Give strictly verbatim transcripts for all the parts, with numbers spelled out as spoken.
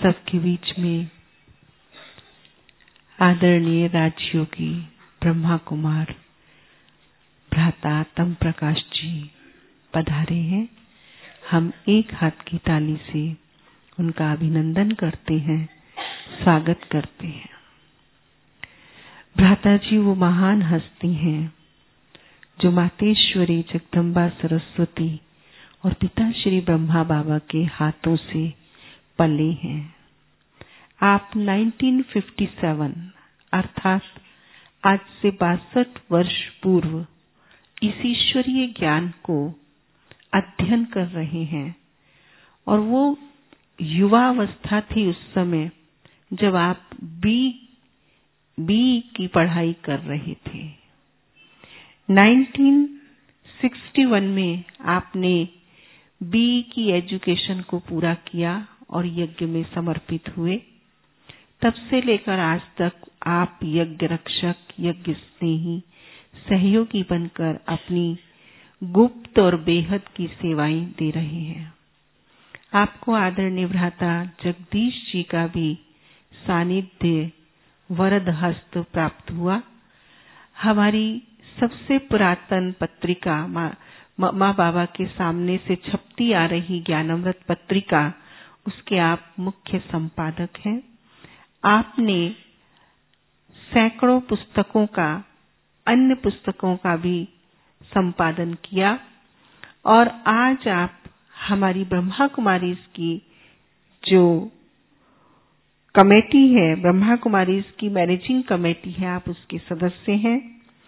सबके बीच में आदरणीय राजयोगी ब्रह्मा कुमार भ्राता तम प्रकाश जी पधारे हैं। हम एक हाथ की ताली से उनका अभिनंदन करते हैं, स्वागत करते हैं। भ्राता जी वो महान हस्ती हैं जो मातेश्वरी जगदम्बा सरस्वती और पिता श्री ब्रह्मा बाबा के हाथों से पले हैं। आप उन्नीस सौ सत्तावन अर्थात आज से बासठ वर्ष पूर्व इस ईश्वरीय ज्ञान को अध्ययन कर रहे हैं और वो युवावस्था थी उस समय जब आप बी बी की पढ़ाई कर रहे थे। उन्नीस सौ इकसठ में आपने बी की एजुकेशन को पूरा किया और यज्ञ में समर्पित हुए। तब से लेकर आज तक आप यज्ञ रक्षक, यज्ञ स्नेही, सहयोगी बनकर अपनी गुप्त और बेहद की सेवाएं दे रहे हैं। आपको आदरणीय भ्राता जगदीश जी का भी सानिध्य वरद हस्त प्राप्त हुआ। हमारी सबसे पुरातन पत्रिका माँ माँ बाबा के सामने से छपती आ रही ज्ञानामृत पत्रिका, उसके आप मुख्य संपादक हैं। आपने सैकड़ों पुस्तकों का, अन्य पुस्तकों का भी संपादन किया और आज आप हमारी ब्रह्मा कुमारीज की जो कमेटी है, ब्रह्मा कुमारीज की मैनेजिंग कमेटी है, आप उसके सदस्य हैं।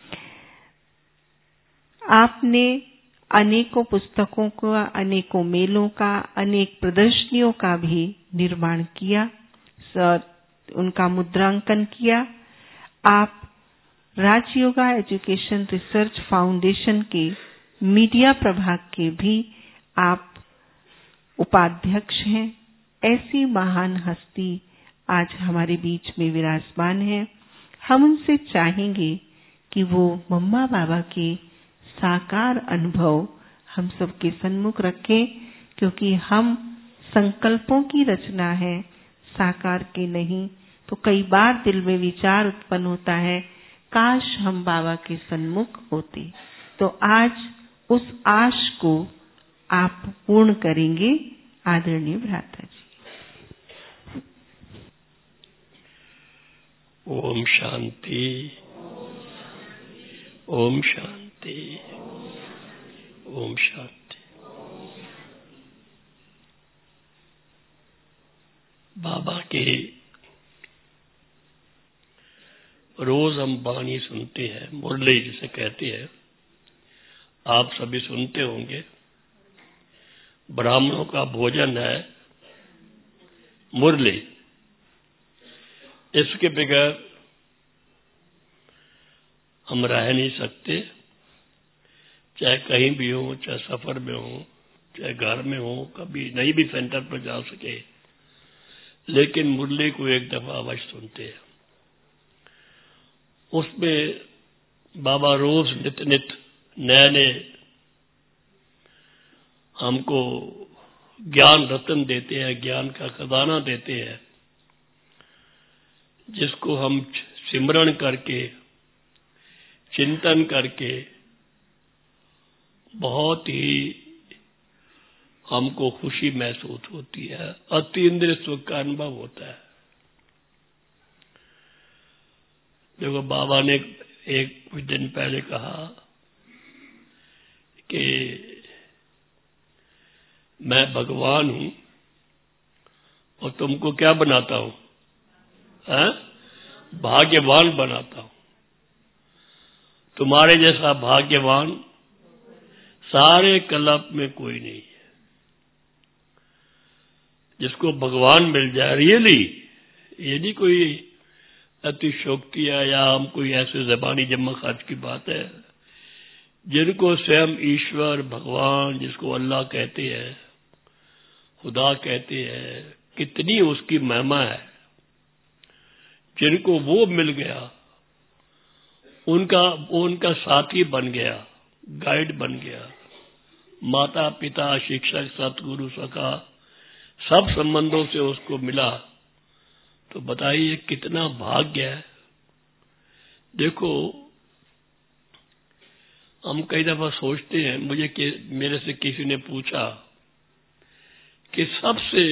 आपने अनेकों पुस्तकों का, अनेकों मेलों का, अनेक प्रदर्शनियों का भी निर्माण किया, सर उनका मुद्रांकन किया। आप राजयोगा एजुकेशन रिसर्च फाउंडेशन के मीडिया प्रभाग के भी आप उपाध्यक्ष हैं। ऐसी महान हस्ती आज हमारे बीच में विराजमान है। हम उनसे चाहेंगे कि वो मम्मा बाबा के साकार अनुभव हम सबके सन्मुख रखें, क्योंकि हम संकल्पों की रचना है, साकार के नहीं। तो कई बार दिल में विचार उत्पन्न होता है, काश हम बाबा के सन्मुख होते। तो आज उस आश को आप पूर्ण करेंगे आदरणीय भ्राता जी। ओम शांति, ओम शांति, ओम शांति। बाबा के रोज हम बानी सुनते हैं, मुरली जिसे कहते हैं, आप सभी सुनते होंगे। ब्राह्मणों का भोजन है मुरली। इसके बगैर हम रह नहीं सकते, चाहे कहीं भी हो, चाहे सफर में हो, चाहे घर में हो, कभी नहीं भी सेंटर पर जा सके, लेकिन मुरली को एक दफा अवश्य सुनते हैं। उसमें बाबा रोज नित नित नए नए हमको ज्ञान रत्न देते हैं, ज्ञान का खजाना देते हैं, जिसको हम सिमरण करके, चिंतन करके बहुत ही हमको खुशी महसूस होती है, अतीन्द्रिय सुख का अनुभव होता है। देखो, बाबा ने एक कुछ दिन पहले कहा कि मैं भगवान हूं और तुमको क्या बनाता हूं? हैं? भाग्यवान बनाता हूं। तुम्हारे जैसा भाग्यवान सारे कल्प में कोई नहीं है। जिसको भगवान मिल जाए रियली, ये नहीं कोई अतिशोक्ति है या हम कोई ऐसे ज़बानी जमा खर्च की बात है। जिनको स्वयं ईश्वर भगवान, जिसको अल्लाह कहते हैं, खुदा कहते हैं, कितनी उसकी महिमा है। जिनको वो मिल गया, उनका वो उनका साथी बन गया, गाइड बन गया। माता पिता, शिक्षक, सतगुरु, सखा, सब संबंधों से उसको मिला तो बताइए कितना भाग्य है। देखो, हम कई दफा सोचते हैं, मुझे कि, मेरे से किसी ने पूछा कि सबसे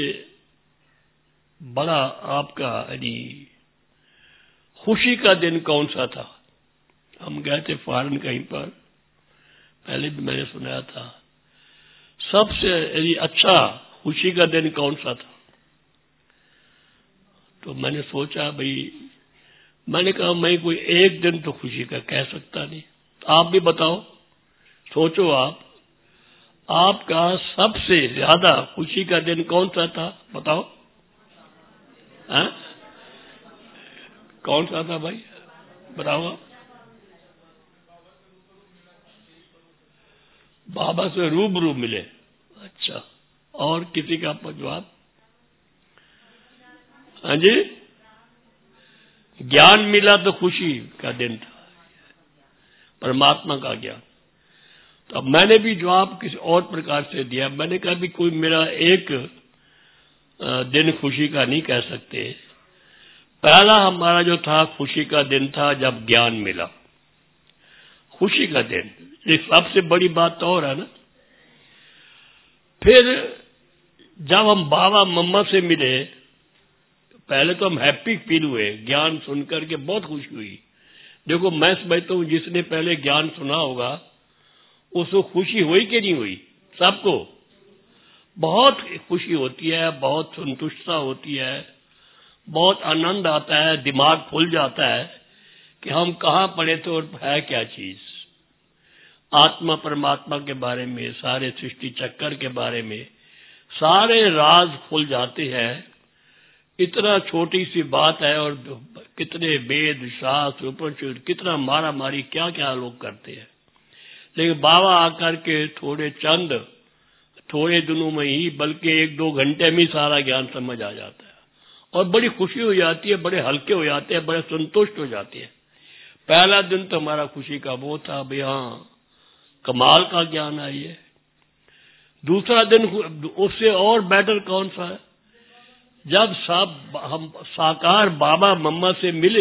बड़ा आपका यानी खुशी का दिन कौन सा था। हम गए थे फॉरेन कहीं पर, पहले भी मैंने सुनाया था, सबसे यानी अच्छा खुशी का दिन कौन सा था। तो मैंने सोचा, भाई मैंने कहा मैं कोई एक दिन तो खुशी का कह सकता नहीं, आप भी बताओ, सोचो आप, आपका सबसे ज्यादा खुशी का दिन कौन सा था, बताओ। हाँ? कौन सा था भाई, बताओ। बाबा से रूबरू मिले। अच्छा, और किसी का जवाब? हाँ जी, ज्ञान मिला तो खुशी का दिन था, परमात्मा का ज्ञान। तो अब मैंने भी जवाब किसी और प्रकार से दिया। मैंने कहा भी कोई मेरा एक दिन खुशी का नहीं कह सकते। पहला हमारा जो था खुशी का दिन था जब ज्ञान मिला, खुशी का दिन। ये सबसे बड़ी बात तो और है ना। फिर जब हम बाबा मम्मा से मिले, पहले तो हम हैप्पी फील हुए, ज्ञान सुनकर के बहुत खुशी हुई। देखो, मैं समझता हूं जिसने पहले ज्ञान सुना होगा उसको खुशी हुई कि नहीं हुई? सबको बहुत खुशी होती है, बहुत संतुष्टता होती है, बहुत आनंद आता है, दिमाग खुल जाता है कि हम कहां पड़े थे और है क्या चीज। आत्मा परमात्मा के बारे में, सारे सृष्टि चक्कर के बारे में सारे राज खुल जाते हैं। इतना छोटी सी बात है और कितने वेद शास्त्र उपनिषद, कितना मारा मारी क्या क्या लोग करते हैं। लेकिन बाबा आकर के थोड़े चंद थोड़े दिनों में ही, बल्कि एक दो घंटे में सारा ज्ञान समझ आ जाता है और बड़ी खुशी हो जाती है, बड़े हल्के हो जाते हैं, बड़े संतुष्ट हो जाते हैं। पहला दिन तो हमारा खुशी का वो था, भाई हाँ कमाल का ज्ञान है ये। दूसरा दिन उससे और बेटर कौन सा है, जब सब हम साकार बाबा मम्मा से मिले,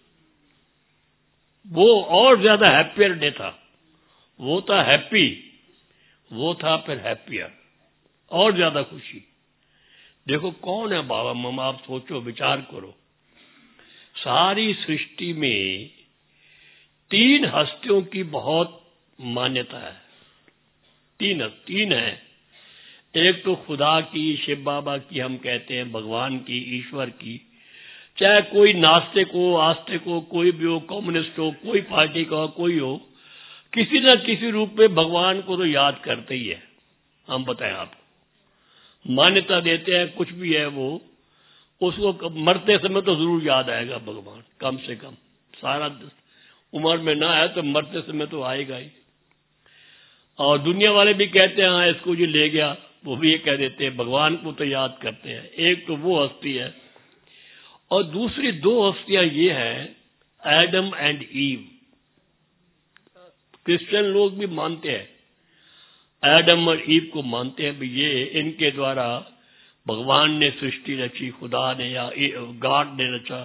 वो और ज्यादा हैप्पियर डे था। वो था हैप्पी, वो था फिर हैप्पियर, और ज्यादा खुशी। देखो कौन है बाबा मम्मा, आप सोचो, विचार करो। सारी सृष्टि में तीन हस्तियों की बहुत मान्यता है। तीन तीन है। एक तो खुदा की, शिव बाबा की, हम कहते हैं भगवान की, ईश्वर की। चाहे कोई नास्तिक हो, आस्तिक हो, कोई भी हो, कम्युनिस्ट हो, कोई पार्टी का हो, कोई हो, किसी न किसी रूप में भगवान को तो याद करते ही है। हम बताएं आपको, मान्यता देते हैं कुछ भी है वो, उसको मरते समय तो जरूर याद आएगा भगवान, कम से कम। सारा उम्र में ना आए तो मरते समय तो आएगा ही। और दुनिया वाले भी कहते हैं हाँ इसको जी ले गया, वो भी ये कह देते हैं भगवान को तो याद करते हैं। एक तो वो हस्ती है, और दूसरी दो हस्तियां ये हैं, एडम एंड ईव। क्रिश्चियन लोग भी मानते हैं, एडम और ईव को मानते हैं भी ये इनके द्वारा भगवान ने सृष्टि रची, खुदा ने या गॉड ने रचा।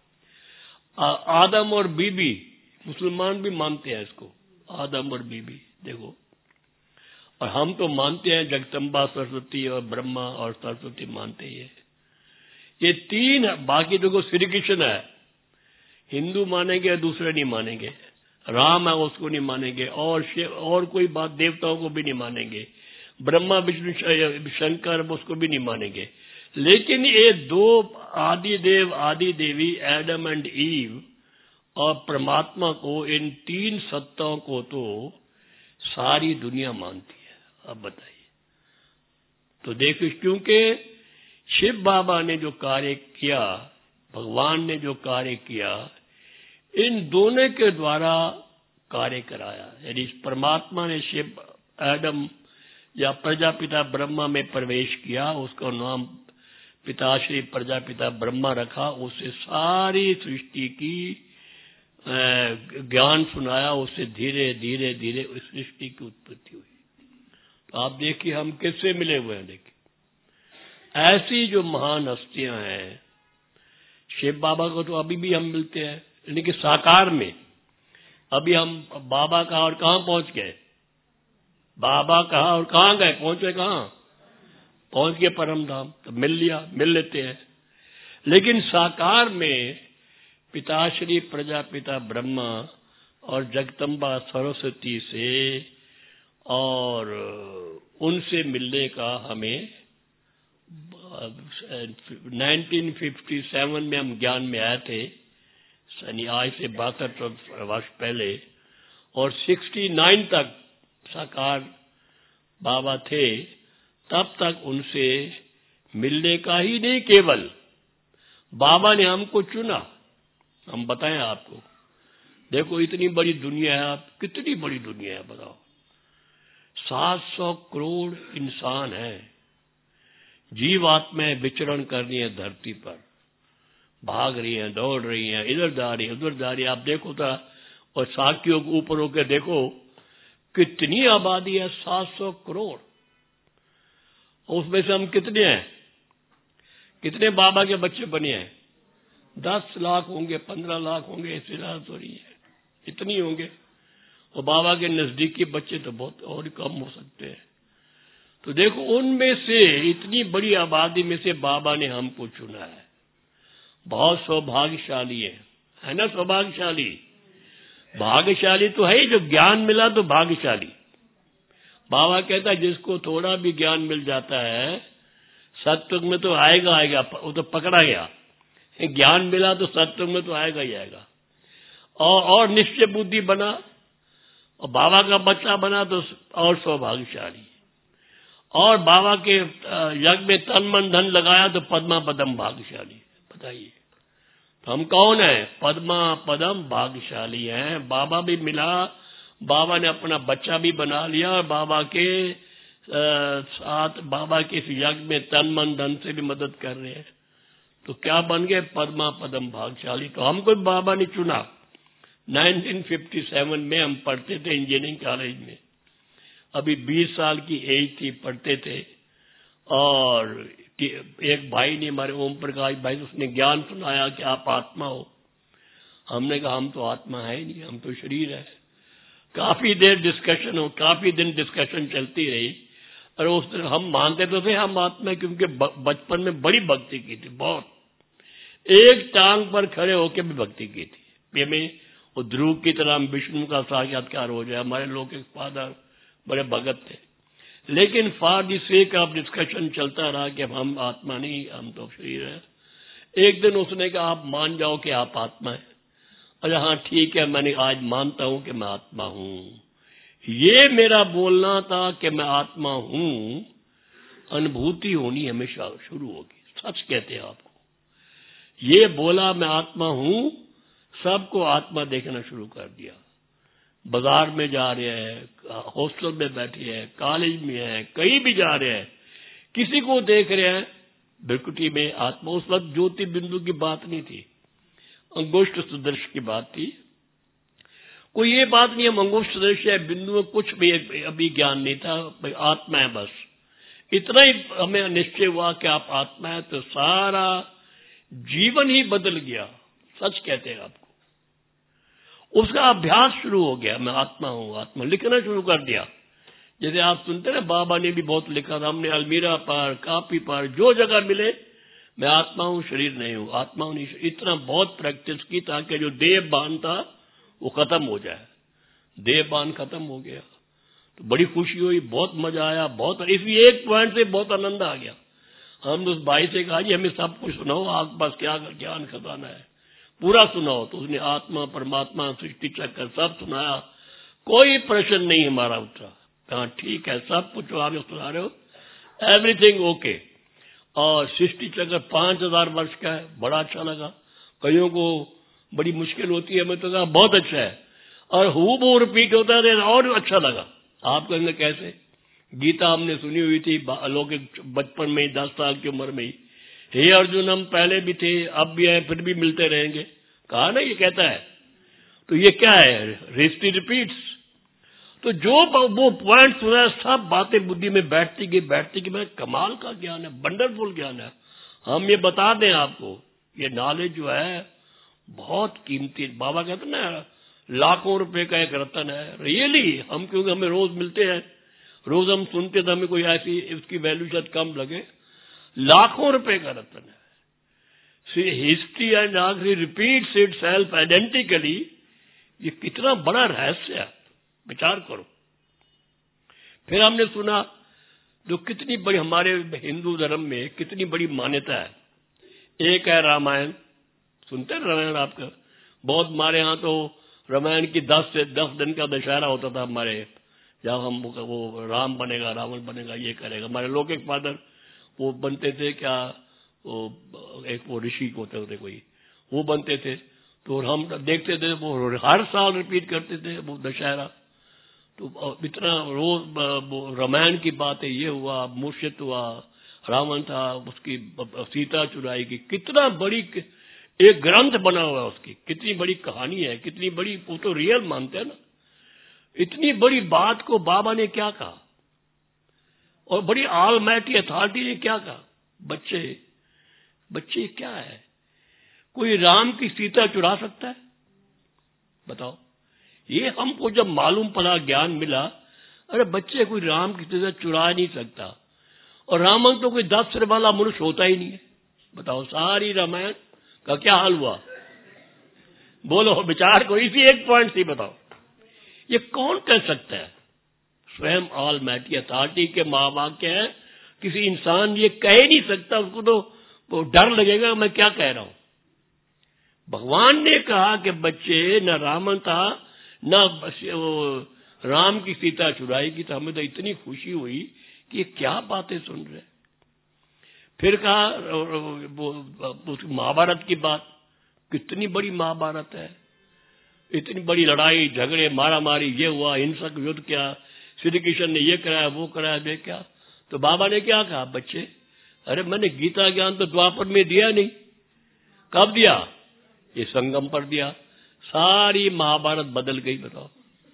आदम और बीबी, मुसलमान भी मानते हैं इसको, आदम और बीबी। देखो, और हम तो मानते हैं जगदम्बा सरस्वती और ब्रह्मा और सरस्वती मानते हैं। ये तीन, बाकी देखो श्री कृष्ण है, हिंदू मानेंगे, दूसरे नहीं मानेंगे। राम है उसको नहीं मानेंगे, और शिव और कोई बात देवताओं को भी नहीं मानेंगे। ब्रह्मा विष्णु शंकर उसको भी नहीं मानेंगे। लेकिन ये दो आदि देव आदि देवी, एडम एंड ईव और परमात्मा को, इन तीन सत्ताओं को तो सारी दुनिया मानती है। अब बताइए, तो देखो, क्योंकि शिव बाबा ने जो कार्य किया, भगवान ने जो कार्य किया, इन दोनों के द्वारा कार्य कराया। यानी परमात्मा ने शिव एडम या प्रजापिता ब्रह्मा में प्रवेश किया, उसका नाम पिताश्री प्रजापिता ब्रह्मा रखा। उससे सारी सृष्टि की ज्ञान सुनाया, उससे धीरे धीरे धीरे उस सृष्टि की उत्पत्ति हुई। तो आप देखिए हम किससे मिले हुए हैं। देखिए, ऐसी जो महान हस्तियां हैं, शिव बाबा को तो अभी भी हम मिलते हैं, लेकिन साकार में। अभी हम बाबा कहाँ और कहाँ पहुंच गए, बाबा कहाँ और कहाँ गए, पहुंचे कहाँ, पहुंच गए परम धाम, तो मिल लिया, मिल लेते हैं। लेकिन साकार में पिताश्री प्रजापिता ब्रह्मा और जगदम्बा सरस्वती से और उनसे मिलने का हमें नाइनटीन फिफ्टी सेवन में हम ज्ञान में आए थे, यानी आज से बासठ वर्ष पहले, और सिक्सटी नाइन तक साकार बाबा थे। तब तक उनसे मिलने का ही नहीं, केवल बाबा ने हमको चुना। हम बताएं आपको, देखो इतनी बड़ी दुनिया है, आप कितनी बड़ी दुनिया है बताओ, सात सौ करोड़ इंसान है, जीवात्माएं विचरण कर रही है धरती पर, भाग रही हैं, दौड़ रही हैं, इधर जा रही है उधर जा रही है। आप देखो था, और साखियों के ऊपर होकर देखो कितनी आबादी है, सात सौ करोड़। उसमें से हम कितने हैं, कितने बाबा के बच्चे बने हैं? दस लाख होंगे, पंद्रह लाख होंगे, ऐसी बात हो रही है, इतनी होंगे। और बाबा के नजदीकी बच्चे तो बहुत और कम हो सकते हैं। तो देखो उनमें से, इतनी बड़ी आबादी में से बाबा ने हमको चुना है। बहुत सौभाग्यशाली है, है ना, सौभाग्यशाली। भाग्यशाली तो है ही, जो ज्ञान मिला तो भाग्यशाली। बाबा कहता है जिसको थोड़ा भी ज्ञान मिल जाता है, सत्युग में तो आएगा आएगा, वो तो पकड़ा गया। ज्ञान मिला तो सत्युग में तो आएगा ही आएगा। और और निश्चय बुद्धि बना और बाबा का बच्चा बना तो और सौभाग्यशाली। और बाबा के यज्ञ में तन मन धन लगाया तो पद्मा पदम भाग्यशाली। बताइए तो हम कौन है? पद्मा पदम भाग्यशाली हैं। बाबा भी मिला, बाबा ने अपना बच्चा भी बना लिया, और बाबा के साथ बाबा के इस यज्ञ में तन मन धन से भी मदद कर रहे हैं। तो क्या बन गए? पद्मा पदम भाग्यशाली। तो हमको बाबा ने चुना। नाइनटीन फिफ्टी सेवन में हम पढ़ते थे इंजीनियरिंग कॉलेज में, अभी बीस साल की एज थी, पढ़ते थे। और एक भाई ने, हमारे ओम प्रकाश भाई, उसने ज्ञान सुनाया कि आप आत्मा हो। हमने कहा हम तो आत्मा है नहीं, हम तो शरीर है। काफी देर डिस्कशन हो, काफी दिन डिस्कशन चलती रही। और उस दिन हम मानते तो थे हम आत्मा, क्योंकि बचपन में बड़ी भक्ति की थी, बहुत। एक टांग पर खड़े होकर भी भक्ति की थी। ये में वो ध्रुव की तरह विष्णु का साक्षात्कार हो जाए। हमारे लोग एक फादर बड़े भगत थे, लेकिन for the sake of discussion चलता रहा कि हम आत्मा नहीं, हम तो शरीर है। एक दिन उसने कहा आप मान जाओ कि आप आत्मा है। अरे हाँ ठीक है, मैंने आज मानता हूं कि मैं आत्मा हूं। ये मेरा बोलना था कि मैं आत्मा हूं, अनुभूति होनी हमेशा शुरू होगी। सच कहते हैं आपको, ये बोला मैं आत्मा हूं, सबको आत्मा देखना शुरू कर दिया। बाजार में जा रहे हैं, हॉस्टल में बैठे हैं, कॉलेज में हैं, कहीं भी जा रहे हैं, किसी को देख रहे हैं भ्रिकुटी में आत्मा। उस वक्त ज्योति बिंदु की बात नहीं थी, अंगुष्ठ सदृश की बात थी। कोई ये बात नहीं हम अंगुष्ठ सदृश है, बिंदु में कुछ भी अभी ज्ञान नहीं था, आत्मा है बस। इतना ही हमें निश्चय हुआ कि आप आत्मा है, तो सारा जीवन ही बदल गया। सच कहते हैं आपको। उसका अभ्यास शुरू हो गया, मैं आत्मा हूं, आत्मा लिखना शुरू कर दिया। जैसे आप सुनते ना, बाबा ने भी बहुत लिखा था, हमने अलमीरा पर, कापी पर, जो जगह मिले, मैं आत्मा हूं, शरीर नहीं हूं, आत्मा हूं नहीं। इतना बहुत प्रैक्टिस की ताकि जो देह बान था वो खत्म हो जाए। देह बान खत्म हो गया तो बड़ी खुशी हुई, बहुत मजा आया, बहुत। इसी एक पॉइंट से बहुत आनंद आ गया। हम उस भाई से कहा जी हमें सब कुछ सुनाओ, आपके पास क्या ज्ञान खजाना है, पूरा सुनाओ। तो उसने आत्मा, परमात्मा, सृष्टि चक्र सब सुनाया। कोई प्रश्न नहीं हमारा उतरा। हाँ ठीक है, सब कुछ आप सुना रहे हो, एवरीथिंग ओके। और सृष्टि चक्र पांच हजार वर्ष का है, बड़ा अच्छा लगा। कईयों को बड़ी मुश्किल होती है, मैं तो कहा बहुत अच्छा है। और हु बहू रिपीट होता है और अच्छा लगा। आप कहेंगे कैसे? गीता हमने सुनी हुई थी अलौकिक बचपन में, दस साल की उम्र में ही। हे अर्जुन, हम पहले भी थे, अब भी हैं, फिर भी मिलते रहेंगे, कहा ना, ये कहता है। तो ये क्या है? History repeats. तो जो वो पॉइंट सुना, सब बातें बुद्धि में बैठती गई बैठती गई। मैं कमाल का ज्ञान है, वंडरफुल ज्ञान है। हम ये बता दें आपको, ये नॉलेज जो है बहुत कीमती। बाबा कहते ना लाखों रुपए का एक रतन है। रियली हम, क्योंकि हमें रोज मिलते हैं, रोज हम सुनते तो हमें कोई ऐसी उसकी वैल्यू शायद कम लगे। लाखों रुपए का रतन है। हिस्ट्री एंड आखिरी रिपीट्स इट सेल्फ आइडेंटिकली। ये कितना बड़ा रहस्य है, विचार करो। फिर हमने सुना जो कितनी बड़ी हमारे हिंदू धर्म में कितनी बड़ी मान्यता है। एक है रामायण, सुनते हैं रामायण आपका? बहुत हमारे यहाँ तो रामायण की दस से दस दिन का दशहरा होता था हमारे, जब हम वो राम बनेगा, रावण बनेगा, ये करेगा। हमारे लौकिक फादर वो बनते थे, क्या वो एक वो ऋषि होते थे कोई, वो बनते थे। तो हम देखते थे, वो हर साल रिपीट करते थे वो दशहरा। तो इतना रोज रामायण की बातें, ये हुआ, मूर्छित हुआ, रावण था, उसकी सीता चुराई की, कितना बड़ी एक ग्रंथ बना हुआ है उसकी, कितनी बड़ी कहानी है, कितनी बड़ी, वो तो रियल मानते हैं ना। इतनी बड़ी बात को बाबा ने क्या कहा, और बड़ी ऑलमाइटी अथॉरिटी ने क्या कहा। बच्चे बच्चे क्या है, कोई राम की सीता चुरा सकता है? बताओ। ये हमको जब मालूम पड़ा, ज्ञान मिला, अरे बच्चे कोई राम की सीता चुरा नहीं सकता। और रावण तो कोई दस सिर वाला मनुष्य होता ही नहीं है। बताओ, सारी रामायण का क्या हाल हुआ? बोलो, विचार को इसी एक पॉइंट से बताओ। ये कौन कह सकता है? स्वयं ऑलमाइटी अथॉरिटी के महावाक्य है। किसी इंसान ये कह ही नहीं सकता, उसको तो वो डर लगेगा मैं क्या कह रहा हूं। भगवान ने कहा कि बच्चे, न रावण था, न वो राम की सीता चुराई की। तो हमें तो इतनी खुशी हुई कि ये क्या बातें सुन रहे। फिर कहा महाभारत की बात, कितनी बड़ी महाभारत है, इतनी बड़ी लड़ाई झगड़े मारा मारी, ये हुआ, हिंसक युद्ध किया, श्री कृष्ण ने ये कराया, वो कराया, दे क्या। तो बाबा ने क्या कहा, बच्चे अरे मैंने गीता ज्ञान तो द्वापर में दिया नहीं। कब दिया? ये संगम पर दिया। सारी महाभारत बदल गई। बताओ,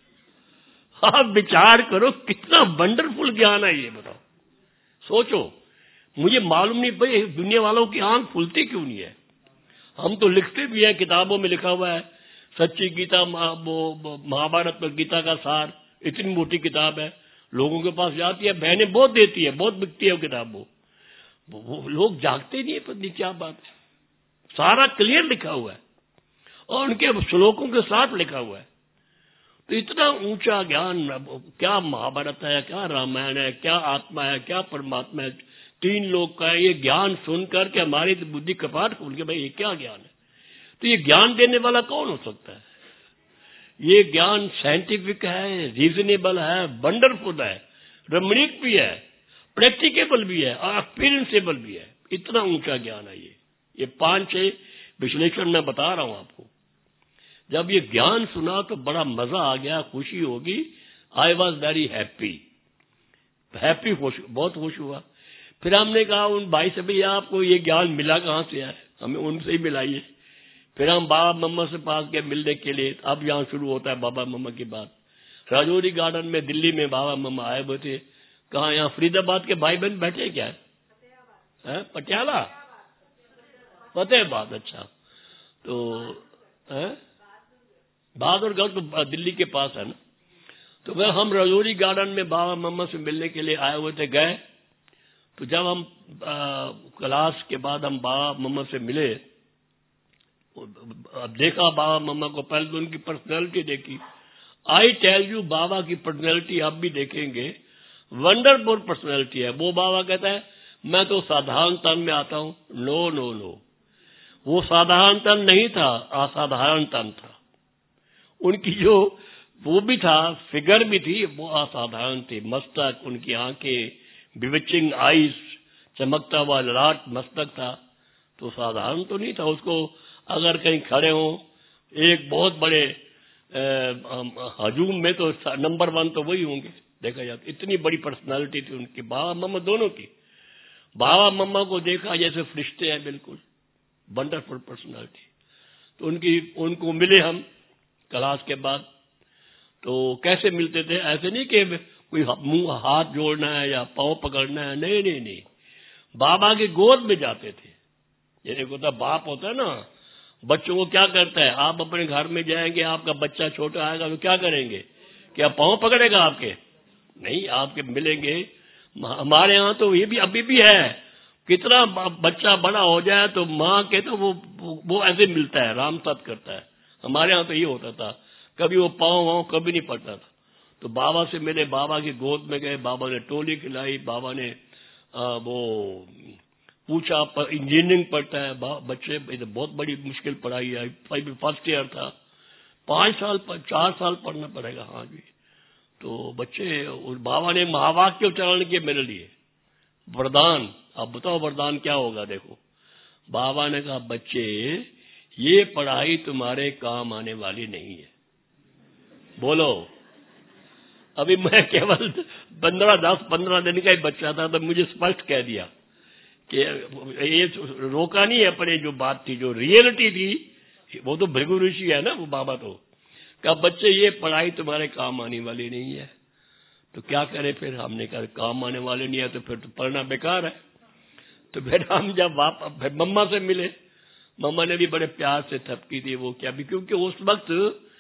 आप विचार करो कितना वंडरफुल ज्ञान है ये। बताओ, सोचो। मुझे मालूम नहीं भाई दुनिया वालों की आंख खुलती क्यों नहीं है। हम तो लिखते भी हैं, किताबों में लिखा हुआ है, सच्ची गीता, महाभारत पर गीता का सार, इतनी मोटी किताब है, लोगों के पास जाती है, बहनें बहुत देती है, बहुत बिकती है वो किताब। वो, वो लोग जागते नहीं है, पता नहीं क्या बात है। सारा क्लियर लिखा हुआ है और उनके श्लोकों के साथ लिखा हुआ है। तो इतना ऊंचा ज्ञान, क्या महाभारत है, क्या रामायण है, क्या आत्मा है, क्या परमात्मा है, तीन लोग का ये ज्ञान सुनकर के हमारी बुद्धि कपाट खोल के, भाई ये क्या ज्ञान है। तो ये ज्ञान देने वाला कौन हो सकता है? ये ज्ञान साइंटिफिक है, रीजनेबल है, वंडरफुल है, रमणीक भी है, प्रैक्टिकेबल भी है और एक्सपीरियंसेबल भी है। इतना ऊंचा ज्ञान है ये। ये पांच छह विश्लेषण मैं बता रहा हूं आपको। जब ये ज्ञान सुना तो बड़ा मजा आ गया, खुशी होगी। I was very happy, happy बहुत खुश हुआ। फिर हमने कहा उन भाई से, भैया आपको ये ज्ञान मिला कहां से है, हमें उनसे ही मिलाइए। फिर हम बाबा मम्मा से पास गए मिलने के लिए। अब यहाँ शुरू होता है बाबा मम्मा की बात। राजौरी गार्डन में दिल्ली में बाबा मम्मा आए हुए थे। कहा, यहाँ फरीदाबाद के भाई बहन बैठे क्या है? पटियाला, फतेहाबाद। अच्छा, तो है बहादुरगढ़ तो दिल्ली के पास है ना। तो वह हम राजौरी गार्डन में बाबा मम्मा से मिलने के लिए आए हुए थे। गए तो जब हम क्लास के बाद हम बाबा मम्मा से मिले, अब देखा बाबा मम्मा को, पहले तो उनकी पर्सनैलिटी देखी। आई टेल यू, बाबा की पर्सनैलिटी आप भी देखेंगे, वंडरफुल पर्सनैलिटी है। वो बाबा कहता है मैं तो साधारण तन में आता हूं। नो नो नो, वो साधारण तन नहीं था, असाधारण तन था। उनकी जो वो भी था, फिगर भी थी, वो असाधारण थी। मस्तक, उनकी आंखें, बिविचिंग आईज, चमकता हुआ ललाट मस्तक था। तो साधारण तो नहीं था। उसको अगर कहीं खड़े हों एक बहुत बड़े हजूम में, तो नंबर वन तो वही होंगे देखा जाए। इतनी बड़ी पर्सनालिटी थी उनकी, बाबा मम्मा दोनों की। बाबा मम्मा को देखा जैसे फरिश्ते हैं, बिल्कुल वंडरफुल पर्सनालिटी। तो उनकी उनको मिले हम क्लास के बाद। तो कैसे मिलते थे? ऐसे नहीं कि कोई मुंह हाथ जोड़ना है या पांव पकड़ना है, नहीं नहीं नहीं, बाबा के गोद में जाते थे। ये एक होता बाप होता है ना, बच्चों को क्या करता है, आप अपने घर में जाएंगे, आपका बच्चा छोटा आएगा तो क्या करेंगे, क्या पांव पकड़ेगा आपके? नहीं, आपके मिलेंगे। हमारे यहाँ तो ये भी अभी भी है, कितना बच्चा बड़ा हो जाए तो माँ के तो वो वो ऐसे मिलता है, राम साथ करता है। हमारे यहाँ तो ये होता था, कभी वो पाँव वाँव कभी नहीं पड़ता था। तो बाबा से मिले, बाबा की गोद में गए, बाबा ने टोली खिलाई, बाबा ने आ, वो पूछा इंजीनियरिंग पढ़ता है बच्चे, तो बहुत बड़ी मुश्किल पढ़ाई है, फर्स्ट ईयर था, पांच साल चार साल पढ़ना पड़ेगा। हाँ जी, तो बच्चे, बाबा ने महावाक्य उच्चारण किए मेरे लिए, वरदान। अब बताओ वरदान क्या होगा? देखो, बाबा ने कहा बच्चे ये पढ़ाई तुम्हारे काम आने वाली नहीं है। बोलो, अभी मैं केवल पंद्रह दस पंद्रह दिन का ही बच्चा था, तो मुझे स्पष्ट कह दिया कि ये रोका नहीं है, पर ये जो बात थी, जो रियलिटी थी, वो तो भृगु ऋषि है ना वो बाबा, तो कहा बच्चे ये पढ़ाई तुम्हारे काम आने वाली नहीं है। तो क्या करें फिर? हमने कहा काम आने वाले नहीं है तो फिर तो पढ़ना बेकार है। तो फिर हम जब वापस फिर मम्मा से मिले, मम्मा ने भी बड़े प्यार से थपकी थी, वो क्या भी, क्योंकि उस वक्त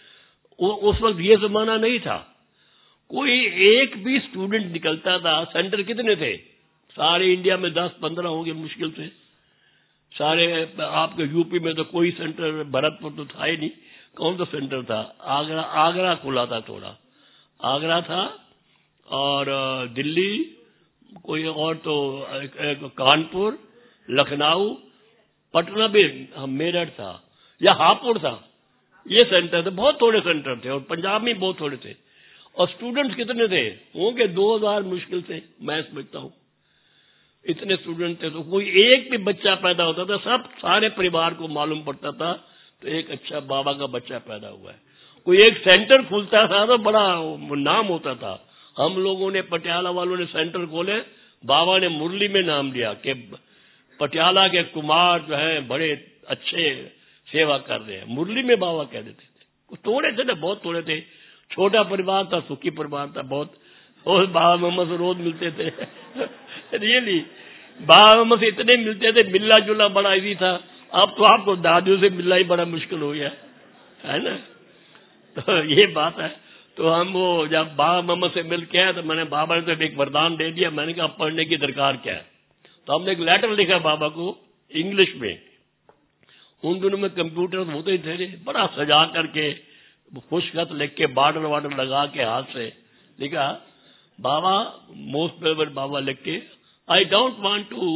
उस वक्त ये जमाना नहीं था, कोई एक भी स्टूडेंट निकलता था। सेंटर कितने थे? सारे इंडिया में दस पंद्रह होंगे मुश्किल से, सारे आपके यूपी में तो कोई सेंटर, भरतपुर तो था ही नहीं, कौन सा सेंटर था? आगरा, आगरा खुला था थोड़ा, आगरा था, और दिल्ली कोई, और तो कानपुर, लखनऊ, पटना भी, मेरठ था या हापुड़ था, ये सेंटर थे। बहुत थोड़े सेंटर थे, और पंजाब में बहुत थोड़े थे। और स्टूडेंट्स कितने थे? होंगे दो हजार मुश्किल से, मैं समझता हूँ इतने स्टूडेंट थे। तो कोई एक भी बच्चा पैदा होता था, सब सारे परिवार को मालूम पड़ता था तो एक अच्छा बाबा का बच्चा पैदा हुआ है। कोई एक सेंटर खुलता था तो बड़ा नाम होता था। हम लोगों ने, पटियाला वालों ने सेंटर खोले, बाबा ने मुरली में नाम लिया कि पटियाला के कुमार जो है बड़े अच्छे सेवा कर रहे हैं, मुरली में बाबा कह देते थे। थोड़े थे ना, बहुत थोड़े थे, छोटा परिवार था, सुखी परिवार था बहुत, और बाबा मम्मा से रोज मिलते थे रियली बाबा मम्मा से इतने मिलते थे, मिलना जुलना बड़ा इजी था। अब तो आपको दादियों से मिलना ही बड़ा मुश्किल हो गया है ना। तो ये बात है। तो हम वो जब बाबा मम्मा से मिल के आए तो मैंने, बाबा ने तो एक वरदान दे दिया, मैंने कहा पढ़ने की दरकार क्या है। तो हमने एक लेटर लिखा बाबा को इंग्लिश में, उन दिनों में कंप्यूटर होते ही थे, बड़ा सजा करके खुशखत लिख के बॉर्डर वार्डर लगा के हाथ से लिखा, बाबा मोस्ट फेवर बाबा लिख के, I don't want to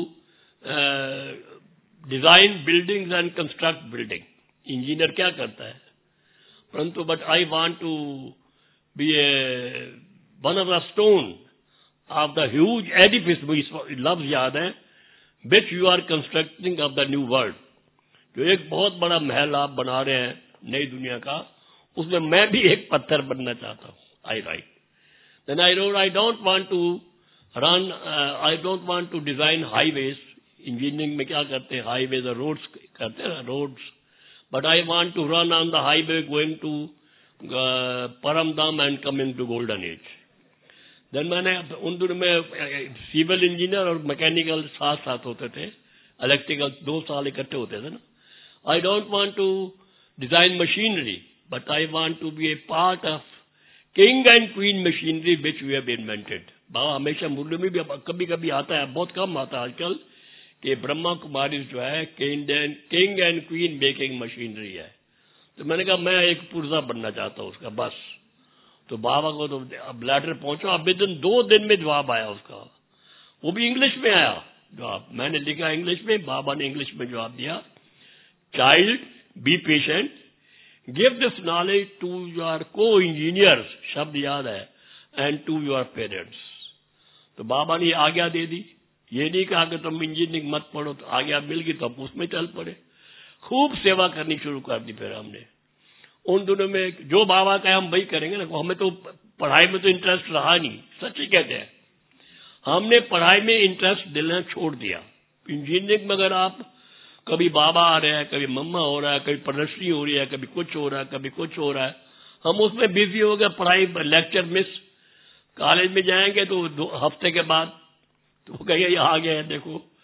design buildings and construct building, engineer क्या करता है, परंतु but I want to be a one of the stone of the huge edifice, लफ्ज याद है, which you are constructing of the new world, जो एक बहुत बड़ा महल आप बना रहे हैं नई दुनिया का, उसमें मैं भी एक पत्थर बनना चाहता हूँ। I right, then I road, I don't want to run, I don't want to design highways, engineering में क्या करते हैं, हाईवेज और रोड्स करते हैं, roads, but I want to run on the highway going to Paramdham and coming to golden age. Then मैंने उन दिनों में सिविल इंजीनियर और मैकेनिकल साथ साथ होते थे, इलेक्ट्रिकल दो साल इकट्ठे होते थे ना। I don't want to design machinery, but I want to be a part of king and queen machinery which we have invented. बाबा हमेशा मुरली में भी कभी कभी आता है, बहुत कम आता है आजकल, कि ब्रह्मा कुमारी जो है king and king and queen making machinery है। तो मैंने कहा मैं एक पुर्जा बनना चाहता हूँ उसका, बस। तो बाबा को तो अब लेटर पहुंचा, अब दिन दो दिन में जवाब आया उसका, वो भी इंग्लिश में आया जवाब। मैंने लिखा इंग्लिश में, बाबा ने इंग्लिश में जवाब दिया, child be patient, give this knowledge to your को इंजीनियर्स, शब्द याद है, एंड टू योर पेरेंट्स। तो बाबा ने आज्ञा दे दी, ये नहीं कहा कि तुम इंजीनियरिंग मत पढ़ो, तो आज्ञा मिल गई तो हम उसमें चल पड़े, खूब सेवा करनी शुरू कर दी। फिर हमने उन दिनों में जो बाबा का हम वही करेंगे ना, हमें तो पढ़ाई में तो इंटरेस्ट रहा नहीं, सच ही कहते हैं, हमने पढ़ाई में इंटरेस्ट देना छोड़ दिया। इंजीनियरिंग में अगर आप कभी बाबा आ रहे हैं, कभी मम्मा हो रहा है, कभी प्रदर्शनी हो रही है, कभी कुछ हो रहा है, कभी कुछ हो रहा है, हम उसमें बिजी हो गए, पढ़ाई लेक्चर मिस। कॉलेज में जाएंगे तो दो हफ्ते के बाद तो कहिए ये आ गए हैं देखो,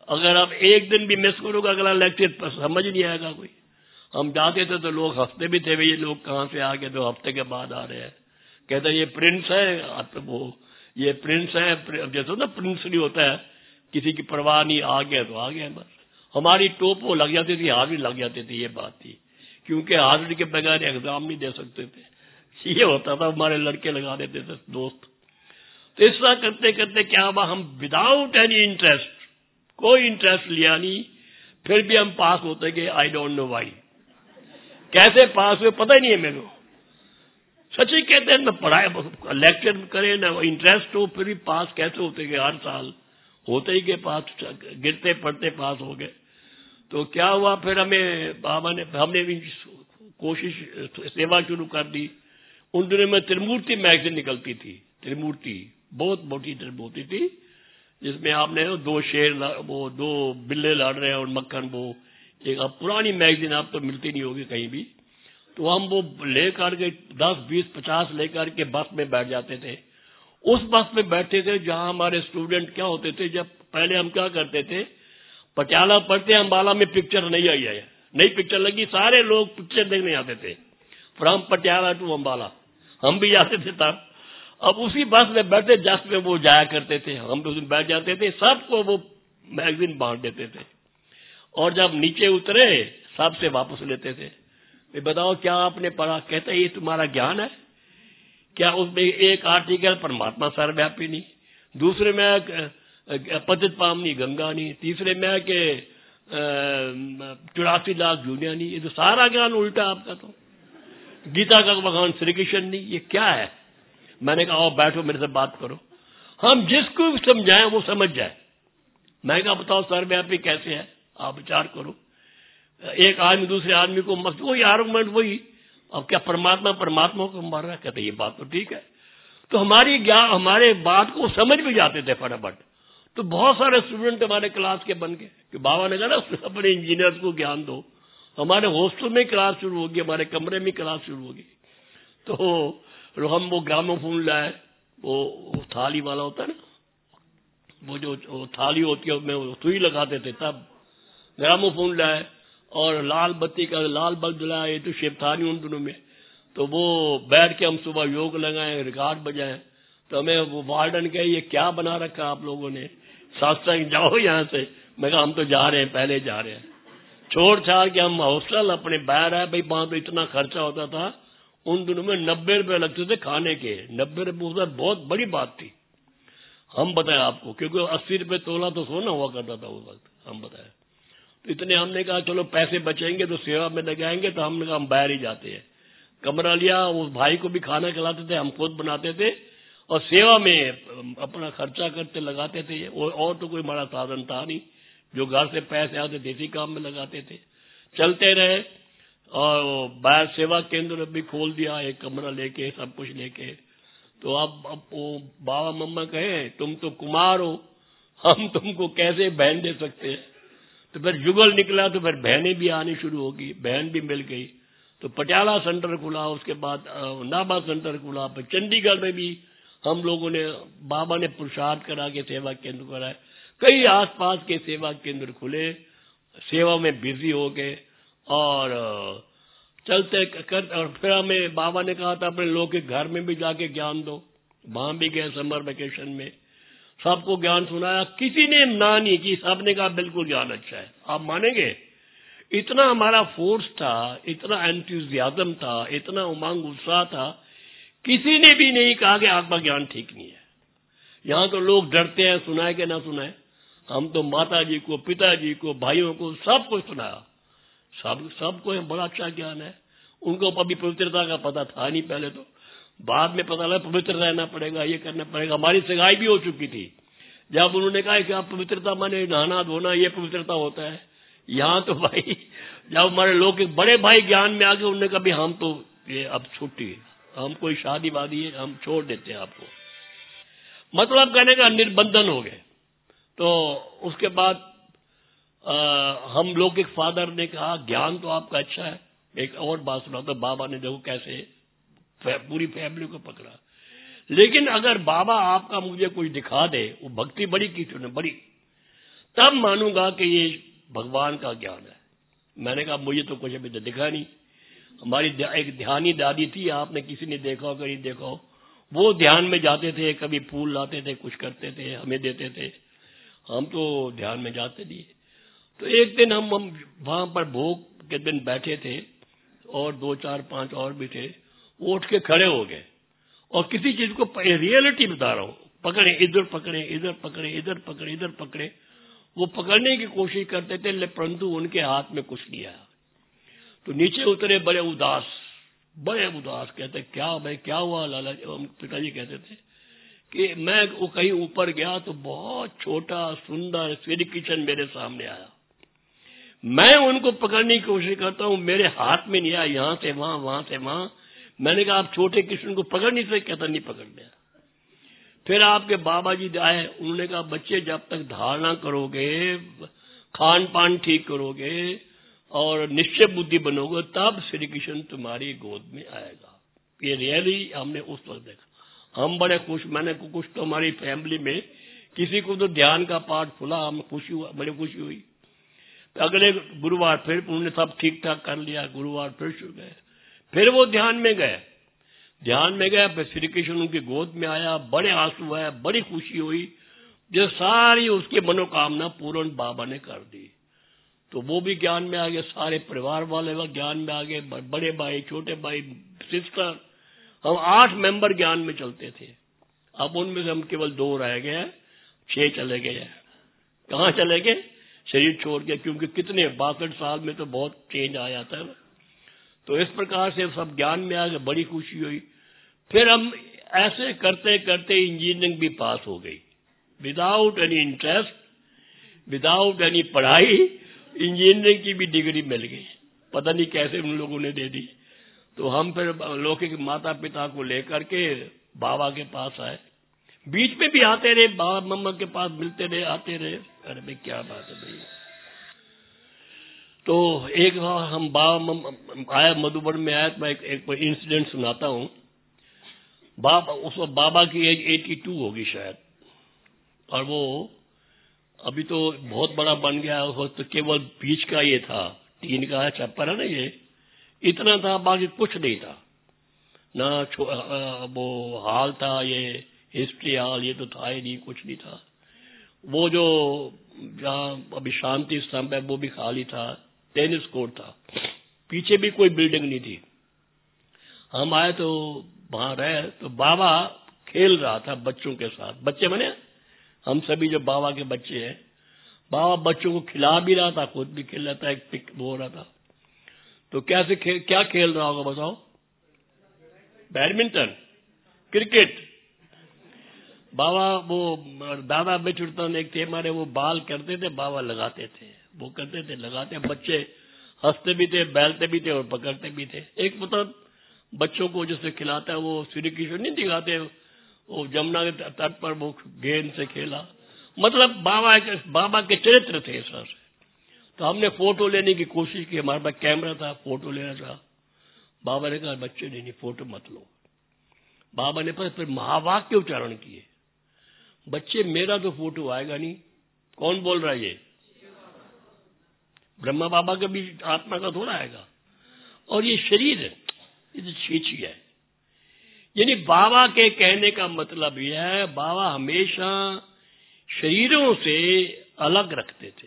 अगर आप एक दिन भी मिस करोगे अगला लेक्चर समझ नहीं आएगा कोई। हम जाते थे तो लोग हंसते भी थे, भाई ये लोग कहाँ से आ गए, दो हफ्ते के बाद आ रहे हैं। कहते ये प्रिंस है, आप वो ये प्रिंस है, जैसे ना प्रिंस नहीं होता है, किसी की परवाह नहीं, आ गया तो आ गया बस। हमारी टोप वो लग जाती थी, हाजिरी लग जाती थी, ये बात थी, क्योंकि हाजिरी के बगैर एग्जाम नहीं दे सकते थे। ये होता था, हमारे लड़के लगा देते थे दोस्त। तो इस तरह करते करते क्या हुआ, हम विदाउट एनी इंटरेस्ट, कोई इंटरेस्ट लिया नहीं, फिर भी हम पास होते गए। आई डोंट नो व्हाई, कैसे पास हुए पता ही नहीं है मेरे को। सच ही कहते हैं, मैं पढ़ाई लेक्चर करे ना इंटरेस्ट हो, फिर भी पास कैसे होते गए, हर साल होते ही गए पास, गिरते पढ़ते पास हो गए। तो क्या हुआ, फिर हमें बाबा ने, हमने भी कोशिश, सेवा शुरू कर दी। उन दिनों में त्रिमूर्ति मैगजीन निकलती थी, त्रिमूर्ति बहुत मोटी त्रिमूर्ति थी, जिसमें आपने दो शेर, वो दो बिल्ले लड़ रहे हैं और मक्खन, वो एक अब पुरानी मैगजीन आप तो मिलती नहीं होगी कहीं भी। तो हम वो लेकर के दस बीस पचास लेकर के बस में बैठ जाते थे। उस बस में बैठते थे जहां हमारे स्टूडेंट क्या होते थे, जब पहले हम क्या करते थे, पटियाला पढ़ते, अम्बाला में पिक्चर नहीं आई है, नई पिक्चर लगी, सारे लोग पिक्चर देखने आते थे, फ्रॉम पटियाला टू अम्बाला, हम भी जाते थे तब। अब उसी बस में बैठे, जस्ट में वो जाया करते थे, हम तो उसमें बैठ जाते थे, सबको वो मैगजीन बांट देते थे, और जब नीचे उतरे सबसे वापस लेते थे। बताओ क्या आपने पढ़ा? कहते ये तुम्हारा ज्ञान है क्या? उसमें एक आर्टिकल परमात्मा सर्वव्यापी नहीं, दूसरे में पतित पावनी गंगा नहीं, तीसरे में के चौरासी लाख जूनिया नहीं, ये तो सारा ज्ञान उल्टा आपका। तो गीता का भगवान श्री कृष्ण नहीं, ये क्या है? मैंने कहा आओ बैठो मेरे से बात करो, हम जिसको भी समझाएं वो समझ जाए। मैं कहा बताओ सर्वव्यापी कैसे है, आप विचार करो। एक आदमी दूसरे आदमी को मत, वही आर्गुमेंट वही, अब क्या परमात्मा परमात्मा को मार रहा है? कहते ये बात तो ठीक है। तो हमारी ज्ञान, हमारे बात को समझ भी जाते थे फटाफट। तो बहुत सारे स्टूडेंट हमारे क्लास के बन गए कि बाबा ने कहा ना अपने इंजीनियर्स को ज्ञान दो। हमारे हॉस्टल में क्लास शुरू होगी, हमारे कमरे में क्लास शुरू होगी। तो हम वो ग्रामोफोन लाए, वो थाली वाला होता है ना, वो जो थाली होती है उसमें सुई लगाते थे, तब ग्रामोफोन लाए, और लाल बत्ती का लाल बल्ब जलाया, ये तो शिव था नहीं उन दिनों में। तो वो बैठ के हम सुबह योग लगाए, रिकॉर्ड बजाए। तो हमें वो वार्डन कहे ये क्या बना रखा आप लोगों ने, सत्संग जाओ यहाँ से। मैं कहा हम तो जा रहे हैं, पहले जा रहे हैं। छोड़ छाड़ के हम हॉस्टल अपने बाहर आए। भाई वहां तो इतना खर्चा होता था उन दिनों में, नब्बे रुपए लगते थे खाने के। नब्बे रुपये बहुत बड़ी बात थी, हम बताए आपको, क्योंकि अस्सी रुपए तोला तो सोना हुआ करता था उस वक्त, हम बताए। तो इतने हमने कहा चलो पैसे बचेंगे तो सेवा में लगाएंगे, तो हमने कहा हम बाहर ही जाते हैं। कमरा लिया, उस भाई को भी खाना खिलाते थे, हम खुद बनाते थे, और सेवा में अपना खर्चा करते लगाते थे। और तो कोई हमारा साधन था नहीं, जो घर से पैसे आते थे इसी काम में लगाते थे। चलते रहे, और बाहर सेवा केंद्र भी खोल दिया, एक कमरा लेके, सब कुछ लेके। तो अब अब वो बाबा मम्मा कहे तुम तो कुमार हो, हम तुमको कैसे बहन दे सकते हैं? तो फिर जुगल निकला, तो फिर बहनें भी आनी शुरू होगी, बहन भी मिल गई। तो पटियाला सेंटर खुला, उसके बाद नाभा सेंटर खुला, फिर चंडीगढ़ में भी हम लोगों ने, बाबा ने पुरुषार्थ करा के सेवा केंद्र कराए। कई आसपास के सेवा केंद्र खुले, सेवा में बिजी हो गए, और चलते कर, और फिर हमें बाबा ने कहा था अपने लोग के घर में भी जाके ज्ञान दो। वहां भी गए समर वेकेशन में, सबको ज्ञान सुनाया, किसी ने ना नहीं की, सबने कहा बिल्कुल ज्ञान अच्छा है। आप मानेंगे इतना हमारा फोर्स था, इतना एंथुसियाज्म था, इतना उमंग उत्साह था, किसी ने भी नहीं कहा कि आपका ज्ञान ठीक नहीं है। यहाँ तो लोग डरते हैं, सुनाए कि ना सुनाए। हम तो माता जी को, पिताजी को, भाइयों को, सबको सुनाया, सब सबको बड़ा अच्छा ज्ञान है। उनको अभी पवित्रता का पता था नहीं पहले, तो बाद में पता लगा पवित्र रहना पड़ेगा, ये करना पड़ेगा। हमारी सगाई भी हो चुकी थी, जब उन्होंने कहा कि आप पवित्रता माने नहाना धोना, ये पवित्रता होता है। यहाँ तो भाई जब हमारे लोग के बड़े भाई ज्ञान में आ गए, उन्होंने कहा भी हम तो ये अब छुट्टी, हम कोई शादी वादी है, हम छोड़ देते हैं आपको, मतलब कहने का निर्बंधन हो गए। तो उसके बाद आ, हम लोग एक फादर ने कहा ज्ञान तो आपका अच्छा है। एक और बात सुना, तो बाबा ने देखो कैसे पूरी फैमिली को पकड़ा। लेकिन अगर बाबा आपका मुझे कोई दिखा दे, वो भक्ति बड़ी की थी बड़ी, तब मानूंगा कि ये भगवान का ज्ञान है। मैंने कहा मुझे तो कुछ अभी तो दिखा नहीं। हमारी एक ध्यानी दादी थी, आपने किसी ने देखा हो कहीं देखा हो, वो ध्यान में जाते थे, कभी फूल लाते थे, कुछ करते थे, हमें देते थे, हम तो ध्यान में जाते नहीं। तो एक दिन हम हम वहां पर भोग के दिन बैठे थे और दो चार पांच और भी थे, वो उठ के खड़े हो गए और किसी चीज को रियलिटी बता रहा हूं, पकड़े इधर पकड़े इधर पकड़े इधर पकड़े इधर पकड़े, वो पकड़ने की कोशिश करते थे, परंतु उनके हाथ में कुछ नहीं आया। तो नीचे उतरे बड़े उदास, बड़े उदास, कहते क्या भाई क्या हुआ लाला? पिताजी कहते थे कि मैं वो कहीं ऊपर गया तो बहुत छोटा सुंदर श्री कृष्ण मेरे सामने आया, मैं उनको पकड़ने की कोशिश करता हूं, मेरे हाथ में नहीं आया, यहां से वहां वहां से वहां। मैंने कहा आप छोटे कृष्ण को पकड़ नहीं सकते? कहता नहीं पकड़ लिया। फिर आपके बाबा जी आए, उन्होंने कहा बच्चे जब तक धारणा करोगे, खान पान ठीक करोगे और निश्चय बुद्धि बनोगे, तब श्री कृष्ण तुम्हारी गोद में आएगा। ये रियली हमने उस वक्त देखा, हम बड़े खुश। मैंने कुछ तो हमारी फैमिली में किसी को तो ध्यान का पाठ खुला, हम खुशी हुआ, बड़ी खुशी हुई। अगले गुरुवार फिर उन्होंने सब ठीक ठाक कर लिया, गुरुवार फिर शुरू गए, फिर वो ध्यान में गए, ध्यान में गए, फिर श्री कृष्ण उनकी गोद में आया, बड़े आंसू आए, बड़ी खुशी हुई, जो सारी उसकी मनोकामना पूर्ण बाबा ने कर दी। तो वो भी ज्ञान में आ गए, सारे परिवार वाले वो ज्ञान में आ गए, बड़े भाई, छोटे भाई, सिस्टर, हम आठ मेंबर ज्ञान में चलते थे। अब उनमें से हम केवल दो रह गए, छह चले गए। कहाँ चले गए? शरीर छोड़ के, क्योंकि कितने बासठ साल में तो बहुत चेंज आ जाता है। तो इस प्रकार से सब ज्ञान में आ गए, बड़ी खुशी हुई। फिर हम ऐसे करते करते इंजीनियरिंग भी पास हो गई, without any interest, without any पढ़ाई, इंजीनियरिंग की भी डिग्री मिल गई, पता नहीं कैसे उन लोगों ने दे दी। तो हम फिर लौकिक माता पिता को लेकर के बाबा के पास आए, बीच में भी आते रहे, बाबा मम्मा के पास मिलते रहे, आते रहे। अरे भाई क्या बात है भाई। तो एक बार हम बाबा आया, मधुबन में आया, तो मैं एक, एक इंसिडेंट सुनाता हूँ। बाबा उस वक्त बाबा की एज बयासी होगी शायद, और वो अभी तो बहुत बड़ा बन गया, हो तो केवल बीच का ये था, टीन का छप्पर है ना, ये इतना था, बाकी कुछ नहीं था ना। वो हाल था, ये हिस्ट्री हाल, ये तो था ही नहीं, कुछ नहीं था। वो जो जहाँ अभी शांति स्तंभ है वो भी खाली था, टेनिस कोर्ट था, पीछे भी कोई बिल्डिंग नहीं थी। हम आए तो वहां रहे, तो बाबा खेल रहा था बच्चों के साथ, बच्चे बने हम सभी जो बाबा के बच्चे हैं, बाबा बच्चों को खिला भी रहा था, खुद भी खेल रहा था, एक पिक हो रहा था। तो कैसे खेल, क्या खेल रहा होगा बताओ? Badminton, cricket. बाबा वो दादा बेचुड़तन एक थे हमारे, वो बाल करते थे, बाबा लगाते थे, वो करते थे लगाते, बच्चे हंसते भी थे, बैलते भी थे और पकड़ते भी थे। एक मतलब बच्चों को जैसे खिलाता है, वो श्री कृष्ण नहीं दिखाते, वो जमुना के तट पर वो गेंद से खेला, मतलब बाबा के बाबा के चरित्र थे सर। तो हमने फोटो लेने की कोशिश की, हमारे पास कैमरा था, फोटो लेना था। बाबा ने कहा बच्चे नहीं, नहीं फोटो मत लो। बाबा ने फिर महावाक्य उच्चारण किए, बच्चे मेरा तो फोटो आएगा नहीं। कौन बोल रहा है ये? ब्रह्मा बाबा का भी आत्मा का थोड़ा आएगा, और ये शरीर है, ये तो छीछी है। यानी बाबा के कहने का मतलब यह है, बाबा हमेशा शरीरों से अलग रखते थे।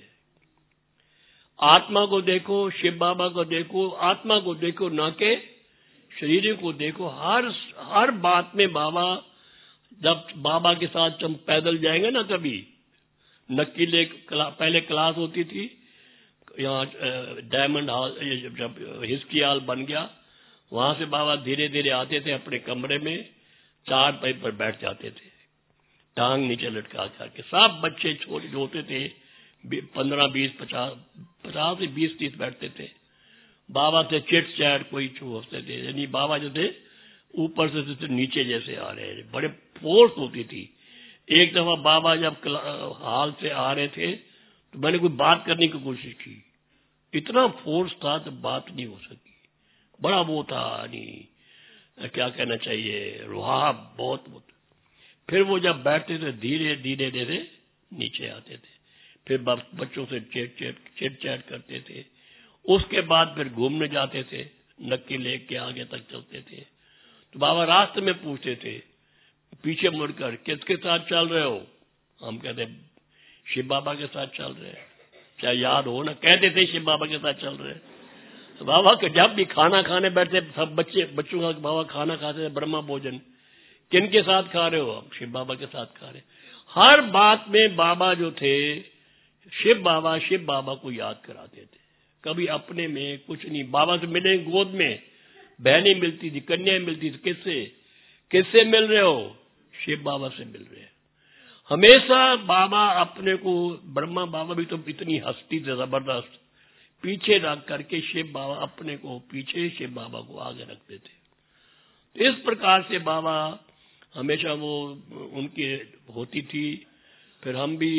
आत्मा को देखो, शिव बाबा को देखो, आत्मा को देखो, ना के शरीर को देखो। हर हर बात में बाबा, जब बाबा के साथ हम पैदल जाएंगे ना, कभी नकीले क्ला, पहले क्लास होती थी यहाँ डायमंड हॉल, जब हिस्ट्री हॉल बन गया, वहां से बाबा धीरे धीरे आते थे अपने कमरे में, चार पाई पर बैठ जाते थे, टांग नीचे लटका के। सब बच्चे छोटे जो होते थे, पंद्रह बीस पचास पचास से बीस तीस बैठते थे। बाबा से चिट चैट कोई होते थे, यानी बाबा जो थे ऊपर से, से नीचे जैसे आ रहे हैं, बड़े फोर्स होती थी। एक दफा बाबा जब हाल से आ रहे थे तो मैंने कोई बात करने की कोशिश की, इतना फोर्स था तो बात नहीं हो सकी, बड़ा वो था, नहीं क्या कहना चाहिए, रुहाब बहुत बहुत। फिर वो जब बैठते थे धीरे धीरे धीरे नीचे आते थे, फिर बच्चों से चेट चेट चेट चैट करते थे। उसके बाद फिर घूमने जाते थे, नक्की लेक के आगे तक चलते थे। तो बाबा रास्ते में पूछते थे पीछे मुड़कर, किसके साथ चल रहे हो? हम कहते शिव बाबा के साथ चल रहे हैं। क्या याद हो ना, कहते थे शिव बाबा के साथ चल रहे हैं। तो बाबा के जब भी खाना खाने बैठते, सब बच्चे बच्चों का बाबा खाना खाते थे, ब्रह्मा भोजन, किन के साथ खा रहे हो? हम शिव बाबा के साथ खा रहे। हर बात में बाबा जो थे, शिव बाबा शिव बाबा को याद कराते थे। कभी अपने में कुछ नहीं। बाबा से मिले गोद में बहनें मिलती थी, कन्याएं मिलती थी। किससे किससे मिल रहे हो? शिव बाबा से मिल रहे हैं। हमेशा बाबा अपने को, ब्रह्मा बाबा भी तो इतनी हस्ती थे जबरदस्त, पीछे रख करके शिव बाबा अपने को पीछे, शिव बाबा को आगे रखते थे। तो इस प्रकार से बाबा हमेशा वो उनकी होती थी। फिर हम भी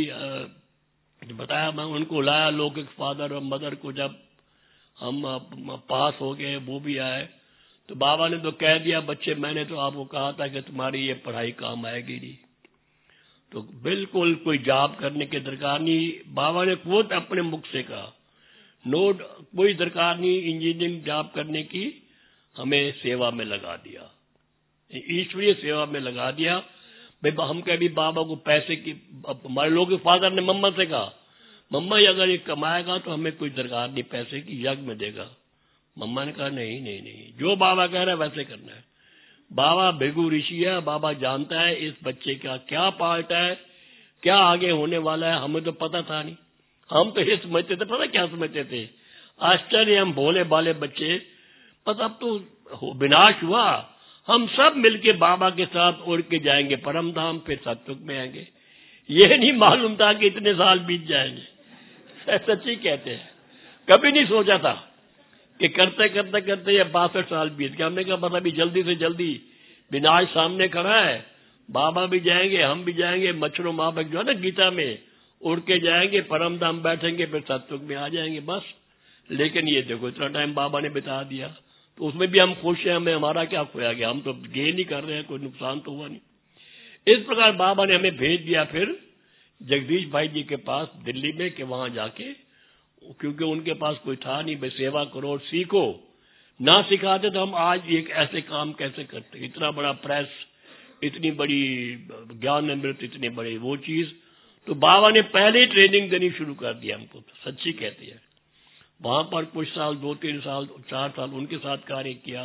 बताया, मैं उनको लाया लौकिक फादर और मदर को। जब हम पास हो गए, वो भी आए, तो बाबा ने तो कह दिया, बच्चे मैंने तो आपको कहा था कि तुम्हारी ये पढ़ाई काम आएगी नहीं। तो बिल्कुल कोई जॉब करने की दरकार नहीं। बाबा ने खुद अपने मुख से कहा, नोट कोई दरकार नहीं इंजीनियरिंग जॉब करने की, हमें सेवा में लगा दिया, ईश्वरीय सेवा में लगा दिया। भाई हम कह भी बाबा को पैसे की, हमारे लोग फादर ने मम्मा से कहा, मम्मा अगर ये कमाएगा तो हमें कोई दरकार नहीं पैसे की, यज्ञ में देगा। मम्मा ने कहा नहीं नहीं नहीं, जो बाबा कह रहा है वैसे करना है। बाबा भृगु ऋषि है, बाबा जानता है इस बच्चे का क्या पार्ट है, क्या आगे होने वाला है। हमें तो पता था नहीं, हम तो ये समझते थे, पता क्या समझते थे, आश्चर्य हम भोले भाले बच्चे, बस अब तो विनाश हुआ, हम सब मिलके बाबा के साथ उड़ के जाएंगे परम धाम, फिर सतयुग में आएंगे। ये नहीं मालूम था कि इतने साल बीत जाएंगे। सच्ची कहते हैं, कभी नहीं सोचा था कि करते करते करते ये बासठ साल बीत गए। हमने कहा बस अभी जल्दी से जल्दी, विनाश सामने खड़ा है, बाबा भी जाएंगे, हम भी जाएंगे, मच्छरों मापक जो है ना गीता में, उड़ के जाएंगे, परम धाम बैठेंगे, फिर सतयुग में आ जाएंगे बस। लेकिन ये देखो इतना टाइम बाबा ने बिता दिया, तो उसमें भी हम खुश हैं, हमें हमारा क्या खोया गया, हम तो गेन नहीं कर रहे हैं, कोई नुकसान तो हुआ नहीं। इस प्रकार बाबा ने हमें भेज दिया फिर जगदीश भाई जी के पास दिल्ली में, कि वहां जाके, क्योंकि उनके पास कोई था नहीं, भाई सेवा करो और सीखो। ना सिखाते तो हम आज एक ऐसे काम कैसे करते। इतना बड़ा प्रेस, इतनी बड़ी ज्ञान अमृत, इतने बड़े वो चीज, तो बाबा ने पहले ही ट्रेनिंग देनी शुरू कर दिया हमको। तो सच्ची कहती है, वहां पर कुछ साल, दो तीन साल, चार साल उनके साथ कार्य किया।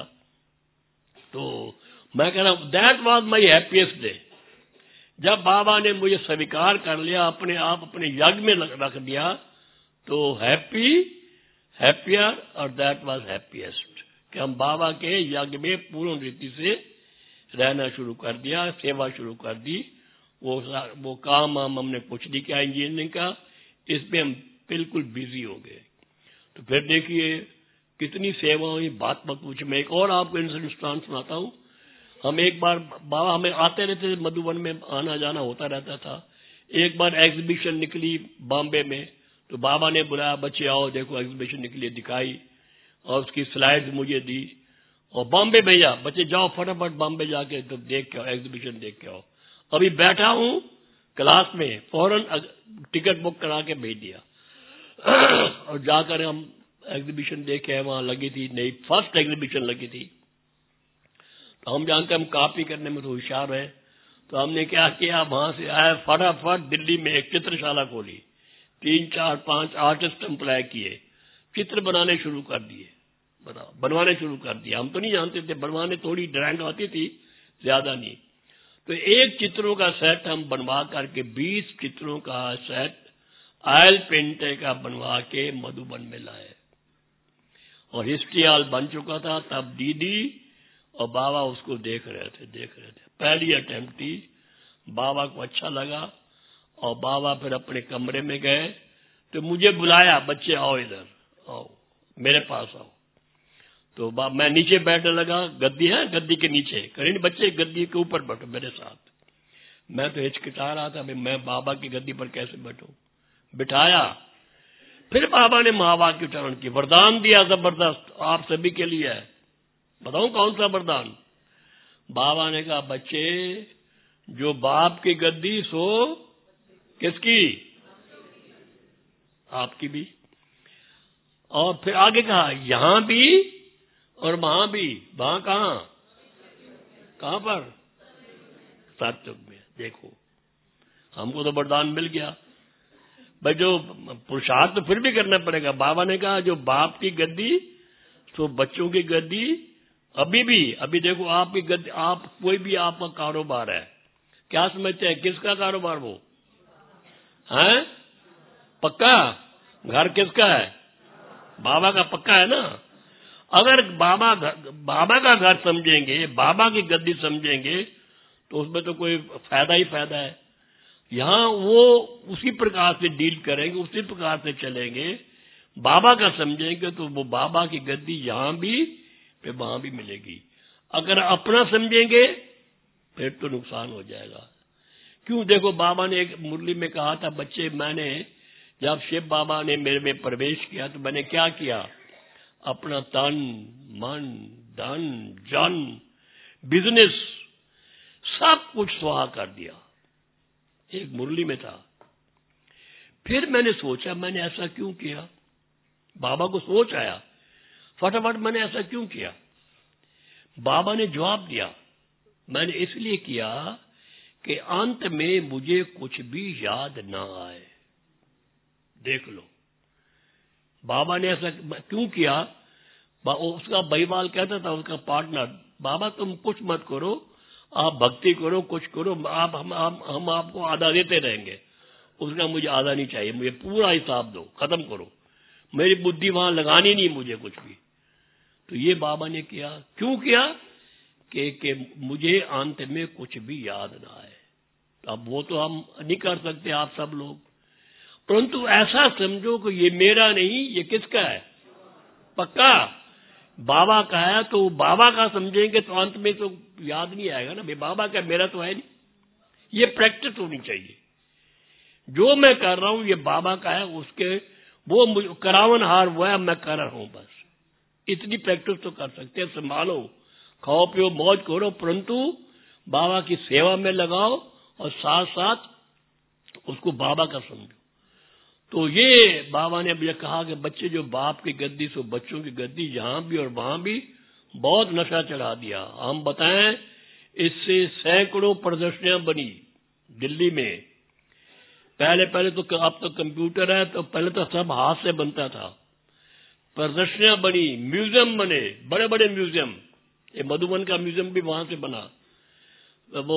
तो मैं कह रहा हूं that was my happiest day, जब बाबा ने मुझे स्वीकार कर लिया, अपने आप अपने यज्ञ में रख दिया, तो हैप्पी हैप्पियर और दैट वाज हैप्पीएस्ट, कि हम बाबा के यज्ञ में पूर्ण रीति से रहना शुरू कर दिया, सेवा शुरू कर दी। वो वो काम हम हमने कुछ नहीं किया इंजीनियरिंग का, इसमें हम बिल्कुल बिजी हो गए। तो फिर देखिए कितनी सेवा हुई, बात मत पूछे। मैं एक और आपको इंसिडेंट सुनाता हूँ। हम एक बार, बाबा हमें आते रहते थे, मधुबन में आना जाना होता रहता था। एक बार एग्जीबिशन निकली बॉम्बे में, तो बाबा ने बुलाया, बच्चे आओ देखो एग्जीबिशन निकली, दिखाई और उसकी स्लाइड्स मुझे दी, और बॉम्बे भेजा, बच्चे जाओ फटाफट बॉम्बे जाके तो देख के आओ, एग्जीबिशन देख के आओ। अभी बैठा हूं क्लास में, फौरन टिकट बुक करा के भेज दिया और जाकर हम एग्जीबिशन देखे, वहां लगी थी नई, फर्स्ट एग्जीबिशन लगी थी। तो हम जानते हम कॉपी करने में तो होशियार है, तो हमने क्या किया, वहां से आए फटाफट दिल्ली में एक चित्रशाला खोली, तीन चार पांच आर्टिस्ट एम्प्लॉय किए, चित्र बनाने शुरू कर दिए। बताओ, बनवाने शुरू कर दिया। हम तो नहीं जानते थे, बनवाने थोड़ी ड्राइंग आती थी, ज्यादा नहीं। तो एक चित्रों का सेट हम बनवा करके, बीस चित्रों का सेट ऑयल पेंटर का बनवा के मधुबन में लाए, और हिस्ट्री हॉल बन चुका था तब। दीदी और बाबा उसको देख रहे थे देख रहे थे पहली अटेम्प्ट थी। बाबा को अच्छा लगा, और बाबा फिर अपने कमरे में गए, तो मुझे बुलाया, बच्चे आओ इधर आओ, मेरे पास आओ। तो मैं नीचे बैठने लगा, गद्दी है, गद्दी के नीचे, करीन बच्चे गद्दी के ऊपर बैठो मेरे साथ। मैं तो हिचकिचा रहा था, भाई मैं बाबा की गद्दी पर कैसे बैठूं। बिठाया, फिर बाबा ने महावाक्य उच्चारण की, वरदान दिया जबरदस्त, आप सभी के लिए है। बताऊं कौन सा वरदान? बाबा ने कहा, बच्चे जो बाप की गद्दी सो किसकी? आपकी भी। और फिर आगे कहा यहां भी और वहां भी। वहां कहां? कहां पर? सतयुग में। देखो हमको तो वरदान मिल गया भाई, जो पुरुषार्थ तो फिर भी करना पड़ेगा। बाबा ने कहा जो बाप की गद्दी तो बच्चों की गद्दी अभी भी। अभी देखो आपकी गद्दी, आप कोई भी आपका कारोबार है, क्या समझते हैं किसका कारोबार वो है? पक्का घर किसका है? बाबा का पक्का है ना। अगर बाबा बाबा का घर समझेंगे, बाबा की गद्दी समझेंगे तो उसमें तो कोई फायदा ही फायदा है। यहां वो उसी प्रकार से डील करेंगे, उसी प्रकार से चलेंगे। बाबा का समझेंगे तो वो बाबा की गद्दी यहां भी फिर वहां भी मिलेगी। अगर अपना समझेंगे फिर तो नुकसान हो जाएगा। क्यों? देखो बाबा ने एक मुरली में कहा था, बच्चे मैंने जब शिव बाबा ने मेरे में प्रवेश किया तो मैंने क्या किया? अपना तन मन धन जन बिजनेस सब कुछ स्वाहा कर दिया। एक मुरली में था। फिर मैंने सोचा मैंने ऐसा क्यों किया? बाबा को सोच आया फटाफट, मैंने ऐसा क्यों किया? बाबा ने जवाब दिया, मैंने इसलिए किया कि अंत में मुझे कुछ भी याद ना आए। देख लो बाबा ने ऐसा क्यों किया। उसका बैवाल कहता था, उसका पार्टनर, बाबा तुम कुछ मत करो, आप भक्ति करो, कुछ करो, आप हम हम, हम आपको आधा देते रहेंगे। उसका मुझे आधा नहीं चाहिए, मुझे पूरा हिसाब दो, खत्म करो, मेरी बुद्धि वहां लगानी नहीं मुझे कुछ भी। तो ये बाबा ने किया। क्यों किया? कि, कि मुझे अंत में कुछ भी याद ना आए। अब वो तो हम नहीं कर सकते आप सब लोग, परंतु ऐसा समझो कि ये मेरा नहीं, ये किसका है? पक्का बाबा का है। तो बाबा का समझेंगे तो अंत में तो याद नहीं आएगा ना, भाई बाबा का मेरा तो है नहीं। ये प्रैक्टिस होनी चाहिए। जो मैं कर रहा हूं ये बाबा का है, उसके वो करावन हार हुआ है, मैं कर रहा हूं बस। इतनी प्रैक्टिस तो कर सकते हैं। संभालो, खाओ पियो मौज करो, परंतु बाबा की सेवा में लगाओ और साथ साथ उसको बाबा का समझो। तो ये बाबा ने मुझे कहा कि बच्चे जो बाप की गद्दी सो बच्चों की गद्दी, यहां भी और वहां भी बहुत नशा चढ़ा दिया। हम बताएं, इससे सैकड़ों प्रदर्शनियां बनी दिल्ली में। पहले पहले तो अब तो कंप्यूटर है, तो पहले तो सब हाथ से बनता था। प्रदर्शनियां बनी, म्यूजियम बने, बड़े बड़े म्यूजियम। ये मधुबन का म्यूजियम भी वहां से बना। वो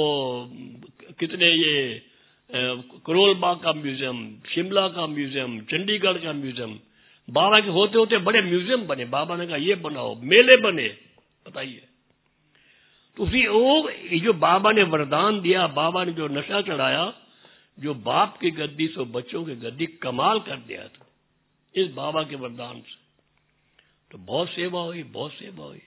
कितने ये करोल बाग का म्यूजियम, शिमला का म्यूजियम, चंडीगढ़ का म्यूजियम, बाबा के होते होते बड़े म्यूजियम बने। बाबा ने कहा ये बनाओ, मेले बने। बताइए, तो उसी वो जो बाबा ने वरदान दिया, बाबा ने जो नशा चढ़ाया, जो बाप की गद्दी सो बच्चों की गद्दी, कमाल कर दिया था इस बाबा के वरदान से। तो बहुत सेवा हुई, बहुत सेवा हुई।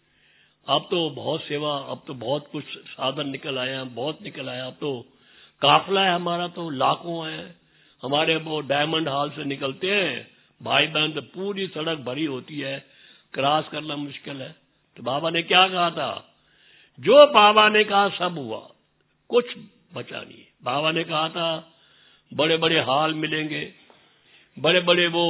अब तो बहुत सेवा, अब तो बहुत कुछ साधन निकल आया, बहुत निकल आया। अब तो काफिला है हमारा, तो लाखों है हमारे। वो डायमंड हॉल से निकलते हैं भाई बहन, तो पूरी सड़क भरी होती है, क्रॉस करना मुश्किल है। तो बाबा ने क्या कहा था? जो बाबा ने कहा सब हुआ, कुछ बचा नहीं। बाबा ने कहा था बड़े बड़े हॉल मिलेंगे, बड़े बड़े वो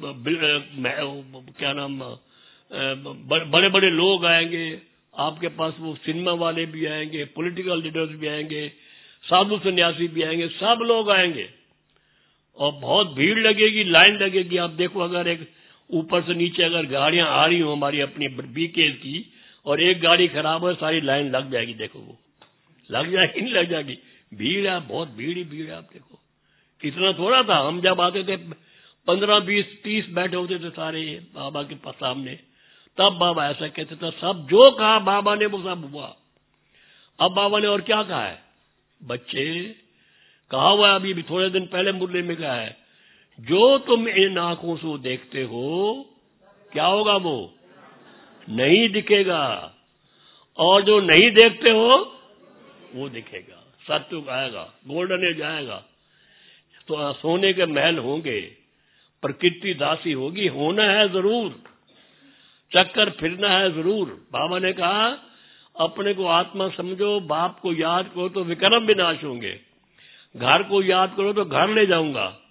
क्या नाम, बड़े बड़े लोग आएंगे आपके पास, वो सिनेमा वाले भी आएंगे, पॉलिटिकल लीडर्स भी आएंगे, साधु सन्यासी भी आएंगे, सब लोग आएंगे और बहुत भीड़ लगेगी, लाइन लगेगी। आप देखो, अगर एक ऊपर से नीचे अगर गाड़ियां आ रही हो हमारी अपनी बीके की, और एक गाड़ी खराब हो, सारी लाइन लग जाएगी। देखो वो लग जाएगी, नहीं लग जाएगी? भीड़ है, बहुत भीड़ ही भीड़ है। आप देखो कितना थोड़ा था, हम जब आते थे पंद्रह बीस तीस बैठे होते थे सारे बाबा के पास सामने, तब बाबा ऐसा कहते थे, सब जो कहा बाबा ने वो सब हुआ। अब बाबा ने और क्या कहा है? बच्चे, कहा हुआ अभी भी थोड़े दिन पहले मुरली में कहा है, जो तुम इन आंखों से देखते हो क्या होगा? वो नहीं दिखेगा, और जो नहीं देखते हो वो दिखेगा। सत्युग आएगा, गोल्डन एज आएगा, तो सोने के महल होंगे, प्रकृति दासी होगी, होना है जरूर, चक्कर फिरना है जरूर। बाबा ने कहा अपने को आत्मा समझो, बाप को याद करो तो विक्रम विनाश होंगे, घर को याद करो तो घर ले जाऊंगा,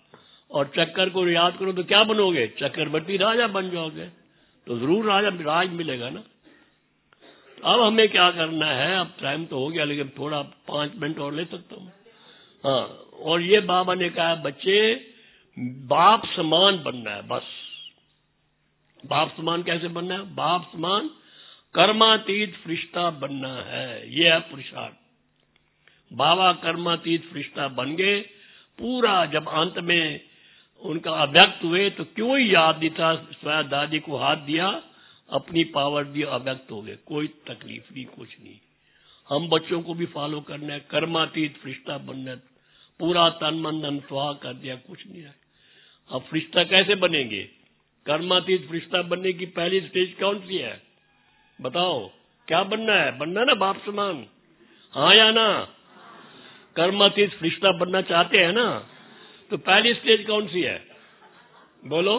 और चक्कर को याद करो तो क्या बनोगे? चक्रवर्ती राजा बन जाओगे। तो जरूर राजा राज मिलेगा ना। अब हमें क्या करना है? अब टाइम तो हो गया, लेकिन थोड़ा पांच मिनट और ले सकता हूँ। हाँ, और ये बाबा ने कहा बच्चे बाप समान बनना है। बस बाप समान कैसे बनना है? बाप समान कर्मातीत फरिश्ता बनना है। ये है पुरुषार्थ। बाबा कर्मातीत फरिश्ता बन गए। पूरा जब अंत में उनका अव्यक्त हुए तो क्यों ही याद नहीं था, स्वयं दादी को हाथ दिया, अपनी पावर दी, अव्यक्त हो गए। कोई तकलीफ नहीं, कुछ नहीं। हम बच्चों को भी फॉलो करना है, कर्मातीत फरिश्ता बनना है। पूरा तन मन धन स्वाहा कर दिया, कुछ नहीं है। अब फरिश्ता कैसे बनेंगे? कर्मातीत फरिश्ता बनने की पहली स्टेज कौन सी है? बताओ, क्या बनना है? बनना ना बाप समान, हाँ या ना? कर्मातीत फरिश्ता बनना चाहते हैं ना? तो पहली स्टेज कौन सी है? बोलो।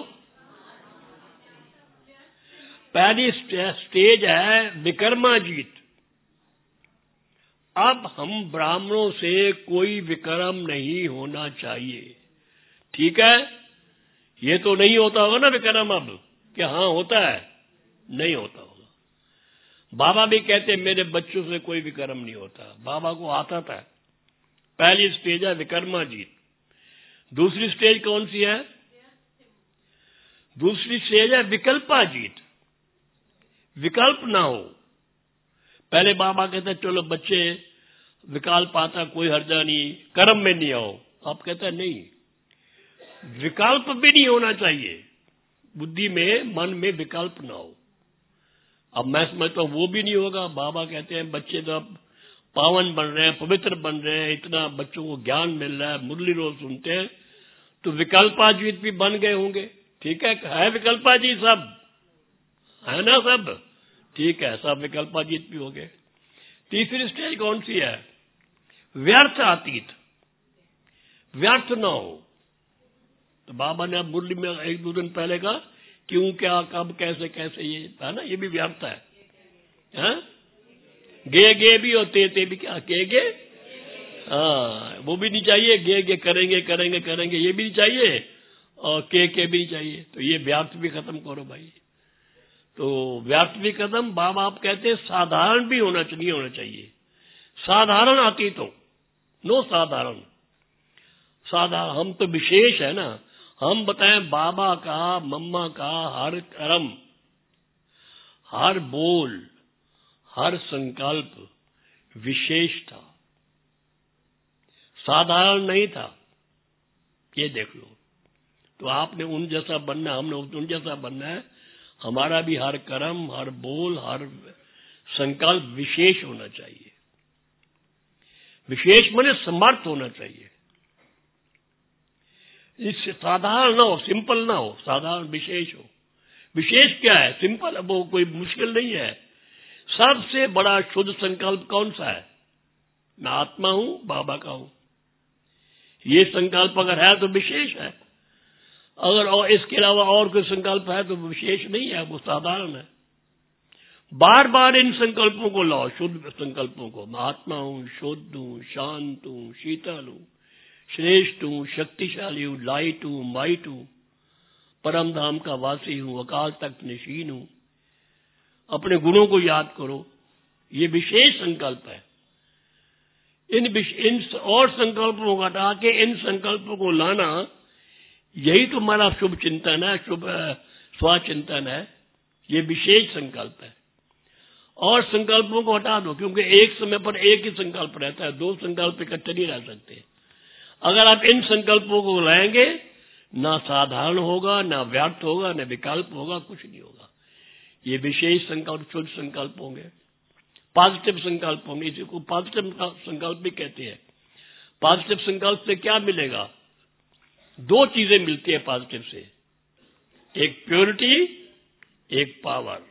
पहली स्टेज है विकर्माजीत। अब हम ब्राह्मणों से कोई विक्रम नहीं होना चाहिए, ठीक है? ये तो नहीं होता होगा ना विक्रम अब, क्या हाँ होता है? नहीं होता होगा। बाबा भी कहते मेरे बच्चों से कोई विक्रम नहीं होता। बाबा को आता था। पहली स्टेज है विकर्माजीत। दूसरी स्टेज कौन सी है? दूसरी स्टेज है विकल्पाजीत। विकल्प ना हो। पहले बाबा कहते चलो बच्चे विकल्प आता, कोई हर्जा नहीं, कर्म में नहीं आओ। अब कहता नहीं, विकल्प भी नहीं होना चाहिए। बुद्धि में, मन में विकल्प ना हो। अब मैं समझता हूं वो भी नहीं होगा। बाबा कहते हैं बच्चे तो अब पावन बन रहे हैं, पवित्र बन रहे हैं, इतना बच्चों को ज्ञान मिल रहा है, मुरली रोज सुनते हैं, तो विकल्पाजीत भी बन गए होंगे। ठीक है, है विकल्पाजीत सब, है ना सब? ठीक है, सब विकल्पाजीत भी हो गए। तीसरी स्टेज कौन सी है? व्यर्थ अतीत। व्यर्थ ना हो। तो बाबा ने अब मुरली में एक दो दिन पहले कहा क्यों, क्या, कब, कैसे कैसे, ये है ना, ये भी व्यर्थ है, है? गे गे भी और ते ते भी, क्या के गे, हाँ वो भी नहीं चाहिए। गे गे करेंगे करेंगे करेंगे ये भी नहीं चाहिए, और के के भी नहीं चाहिए। तो ये व्यर्थ भी खत्म करो भाई। तो व्यर्थ भी खत्म। बाबा आप कहते हैं साधारण भी होना चाहिए, होना चाहिए साधारण अतीत हो, नो साधारण। साधारण, हम तो विशेष है ना। हम बताएं बाबा का, मम्मा का हर कर्म, हर बोल, हर संकल्प विशेष था, साधारण नहीं था। ये देख लो। तो आपने उन जैसा बनना, हमने उन जैसा बनना है। हमारा भी हर कर्म, हर बोल, हर संकल्प विशेष होना चाहिए। विशेष माने समर्थ होना चाहिए। इससे साधारण ना हो, सिंपल ना हो, साधारण विशेष हो। विशेष क्या है? सिंपल, वो कोई मुश्किल नहीं है। सबसे बड़ा शुद्ध संकल्प कौन सा है? मैं आत्मा हूं, बाबा का हूं। ये संकल्प अगर है तो विशेष है। अगर और इसके अलावा और कोई संकल्प है तो विशेष नहीं है, वो साधारण है। बार बार इन संकल्पों को लाओ, शुद्ध संकल्पों को। मैं आत्मा हूं, शुद्ध हूं, शांत हूं, शीतल हूं, श्रेष्ठ हूं, शक्तिशाली हूं, लाइट हूं, माइट हूं, परम धाम का वासी हूं, अकाल तख्त नशीन हूं। अपने गुणों को याद करो। ये विशेष संकल्प है। इन इन और संकल्पों को हटा के इन संकल्पों को लाना, यही तो हमारा शुभ चिंतन है, शुभ स्वचिंतन है। ये विशेष संकल्प है। और संकल्पों को हटा दो, क्योंकि एक समय पर एक ही संकल्प रहता है, दो संकल्प इकट्ठे नहीं रह सकते। अगर आप इन संकल्पों को लाएंगे, ना साधारण होगा, ना व्यर्थ होगा, ना विकल्प होगा, कुछ नहीं होगा। ये विशेष संकल्प, शुद्ध संकल्प होंगे, पॉजिटिव संकल्प होंगे। इसी को पॉजिटिव संकल्प भी कहते हैं। पॉजिटिव संकल्प से क्या मिलेगा? दो चीजें मिलती है पॉजिटिव से, एक प्योरिटी, एक पावर।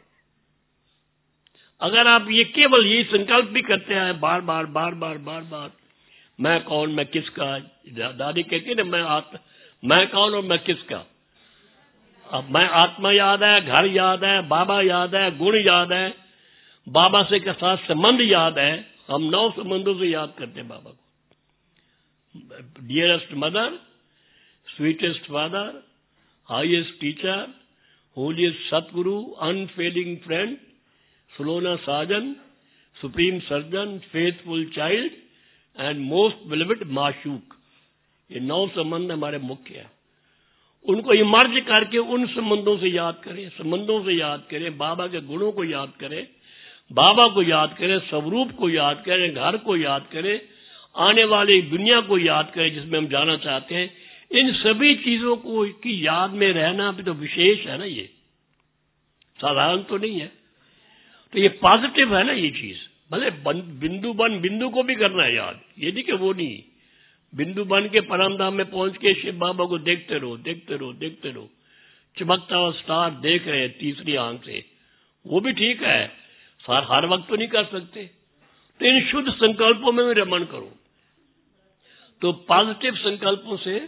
अगर आप ये केवल ये संकल्प भी करते हैं बार बार बार बार बार बार, मैं कौन, मैं किसका, दादी कहती है ना, मैं आत्मा, मैं कौन और मैं किसका। अब मैं आत्मा याद है, घर याद है, बाबा याद है, गुण याद है, बाबा से के साथ संबंध याद है। हम नौ संबंधों से याद करते हैं बाबा को। Dearest mother, sweetest father, highest teacher, holiest Satguru, unfailing friend, Salona Sajan, supreme surgeon, faithful child, and most beloved माशूक। ये नौ संबंध हमारे मुख्य हैं। उनको इमर्ज करके उन संबंधों से याद करें, संबंधों से याद करें, बाबा के गुणों को याद करें, बाबा को याद करें, स्वरूप को याद करें, घर को याद करें, आने वाली दुनिया को याद करें जिसमें हम जाना चाहते हैं। इन सभी चीजों को की याद में रहना भी तो विशेष है ना, ये साधारण तो नहीं है। तो ये पॉजिटिव है ना ये चीज। भले बिंदु बन बिंदु को भी करना है याद, ये नहीं कि वो नहीं। बिंदु बन के परम धाम में पहुंच के शिव बाबा को देखते रहो, देखते रहो, देखते रहो, चमकता हुआ स्टार देख रहे हैं तीसरी आंख से, वो भी ठीक है। सार हर वक्त तो नहीं कर सकते, तो इन शुद्ध संकल्पों में भी रमण करो। तो पॉजिटिव संकल्पों से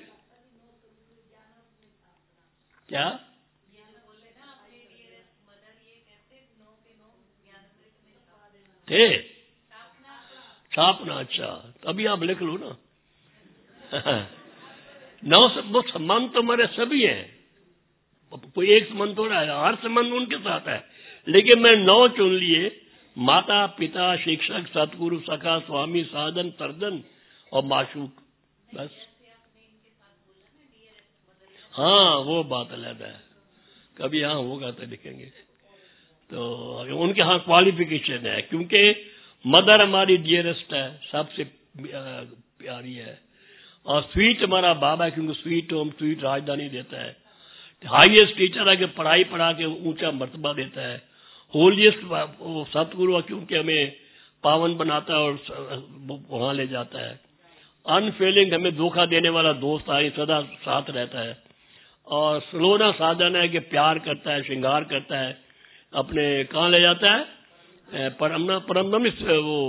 क्या थे छापना। अच्छा, तभी आप लिख लो ना। नौ वो संबंध तो हमारे सभी हैं, कोई एक संबंध थोड़ा है, हर संबंध उनके साथ है। लेकिन मैं नौ चुन लिए, माता पिता शिक्षक सतगुरु सखा स्वामी साधन सर्जन और माशूक, बस। हाँ वो बात अलग है, कभी यहाँ होगा तो लिखेंगे। तो उनके यहाँ क्वालिफिकेशन है, क्योंकि मदर हमारी डियरेस्ट है, सबसे प्यारी है, और स्वीट हमारा बाबा है, क्योंकि स्वीट होम स्वीट राजधानी देता है। हाईएस्ट टीचर है कि पढ़ाई पढ़ा के ऊंचा मर्तबा देता है। होलिएस्ट सतगुरु क्योंकि हमें पावन बनाता है और वहां ले जाता है। अनफेलिंग हमें धोखा देने वाला दोस्त है, सदा साथ रहता है। और सलोना साधन है कि प्यार करता है, श्रृंगार करता है, अपने कहाँ ले जाता है, परमना परमदम वो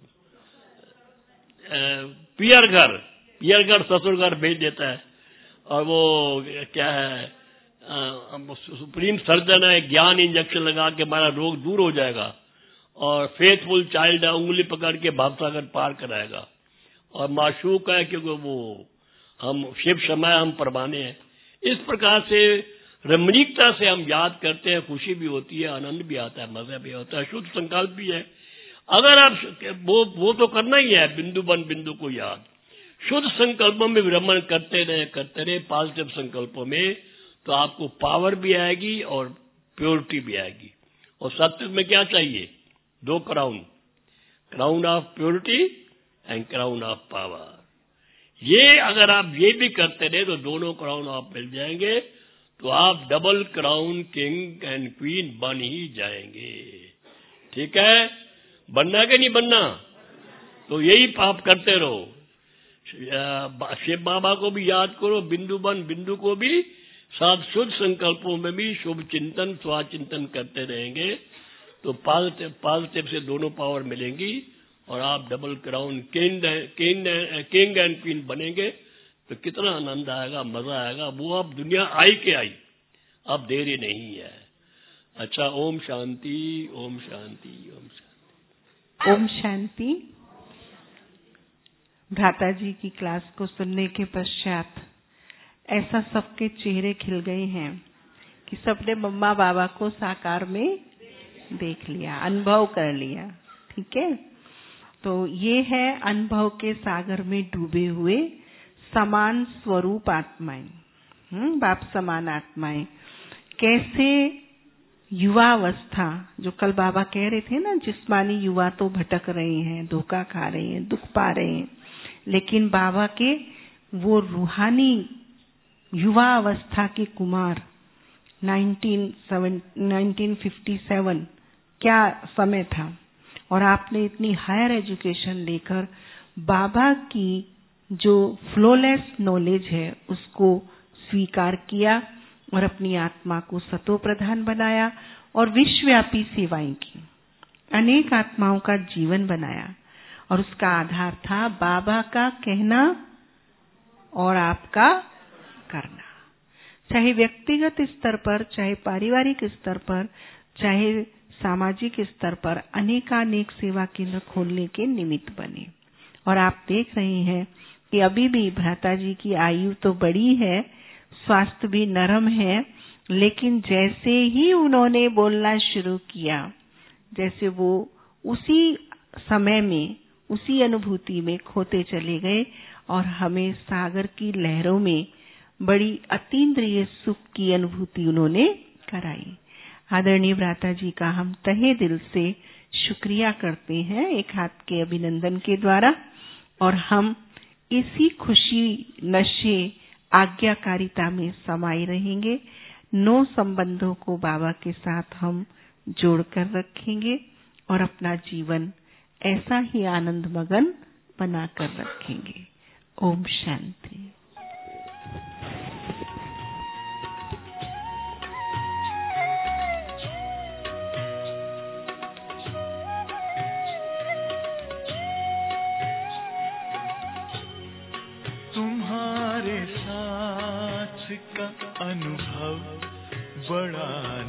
पियर घर पियर घर ससुर घर भेज देता है। और वो क्या है, सुप्रीम सर्जन है, ज्ञान इंजेक्शन लगा के हमारा रोग दूर हो जाएगा। और फेथफुल चाइल्ड है, उंगली पकड़ के भावसागर पार कराएगा। और माशूक है क्योंकि वो हम शिव समय हम परवाने हैं। इस प्रकार से रमणीकता से हम याद करते हैं, खुशी भी होती है, आनंद भी आता है, मजा भी होता है, शुद्ध संकल्प भी है। अगर आप वो वो तो करना ही है, बिंदु बन बिंदु को याद, शुद्ध संकल्पों में भ्रमण करते रहे करते रहे पॉजिटिव संकल्पों में, तो आपको पावर भी आएगी और प्योरिटी भी आएगी। और सत्य में क्या चाहिए, दो crown, crown of purity and crown of power. ये अगर आप ये भी करते रहे तो दोनों क्राउन आप मिल जाएंगे, तो आप double crown king and queen बन ही जाएंगे। ठीक है, बनना कि नहीं बनना? तो यही आप करते रहो। शिव बाबा को भी याद करो, बिंदु बन बिंदु को भी, साथ शुद्ध संकल्पों में भी शुभ चिंतन स्वाचिंतन करते रहेंगे, तो पॉजिटिव पॉजिटिव से दोनों पावर मिलेंगी और आप double crown king king and queen बनेंगे। तो कितना आनंद आएगा, मजा आएगा। वो अब दुनिया आई के आई, अब देरी नहीं है। अच्छा, ओम शांति, ओम शांति, ओम शांति, ओम शांति। भ्राता जी की क्लास को सुनने के पश्चात ऐसा सबके चेहरे खिल गए हैं कि सबने मम्मा बाबा को साकार में देख लिया, अनुभव कर लिया। ठीक है, तो ये है अनुभव के सागर में डूबे हुए समान स्वरूप आत्माएं, हम्म बाप समान आत्माएं। कैसे युवावस्था, जो कल बाबा कह रहे थे ना, जिस्मानी युवा तो भटक रहे हैं, धोखा खा रहे हैं, दुख पा रहे हैं, लेकिन बाबा के वो रूहानी युवा अवस्था के कुमार नाइनटीन फिफ्टी सेवन क्या समय था। और आपने इतनी हायर एजुकेशन लेकर बाबा की जो फ्लोलेस नॉलेज है उसको स्वीकार किया और अपनी आत्मा को सतो प्रधान बनाया और विश्वव्यापी सेवाएं की, अनेक आत्माओं का जीवन बनाया। और उसका आधार था बाबा का कहना और आपका करना। चाहे व्यक्तिगत स्तर पर, चाहे पारिवारिक स्तर पर, चाहे सामाजिक स्तर पर अनेकानेक सेवा केंद्र खोलने के निमित्त बने। और आप देख रहे हैं कि अभी भी भ्राता जी की आयु तो बड़ी है, स्वास्थ्य भी नरम है, लेकिन जैसे ही उन्होंने बोलना शुरू किया, जैसे वो उसी समय में, उसी अनुभूति में खोते चले गए और हमें सागर की लहरों में बड़ी अतीन्द्रिय सुख की अनुभूति उन्होंने कराई। आदरणीय भ्राता जी का हम तहे दिल से शुक्रिया करते हैं एक हाथ के अभिनंदन के द्वारा, और हम इसी खुशी, नशे, आज्ञाकारिता में समाये रहेंगे। नौ संबंधों को बाबा के साथ हम जोड़कर रखेंगे और अपना जीवन ऐसा ही आनंद मगन बनाकर रखेंगे। ओम शांति। तुम्हारे साथ का अनुभव बड़ा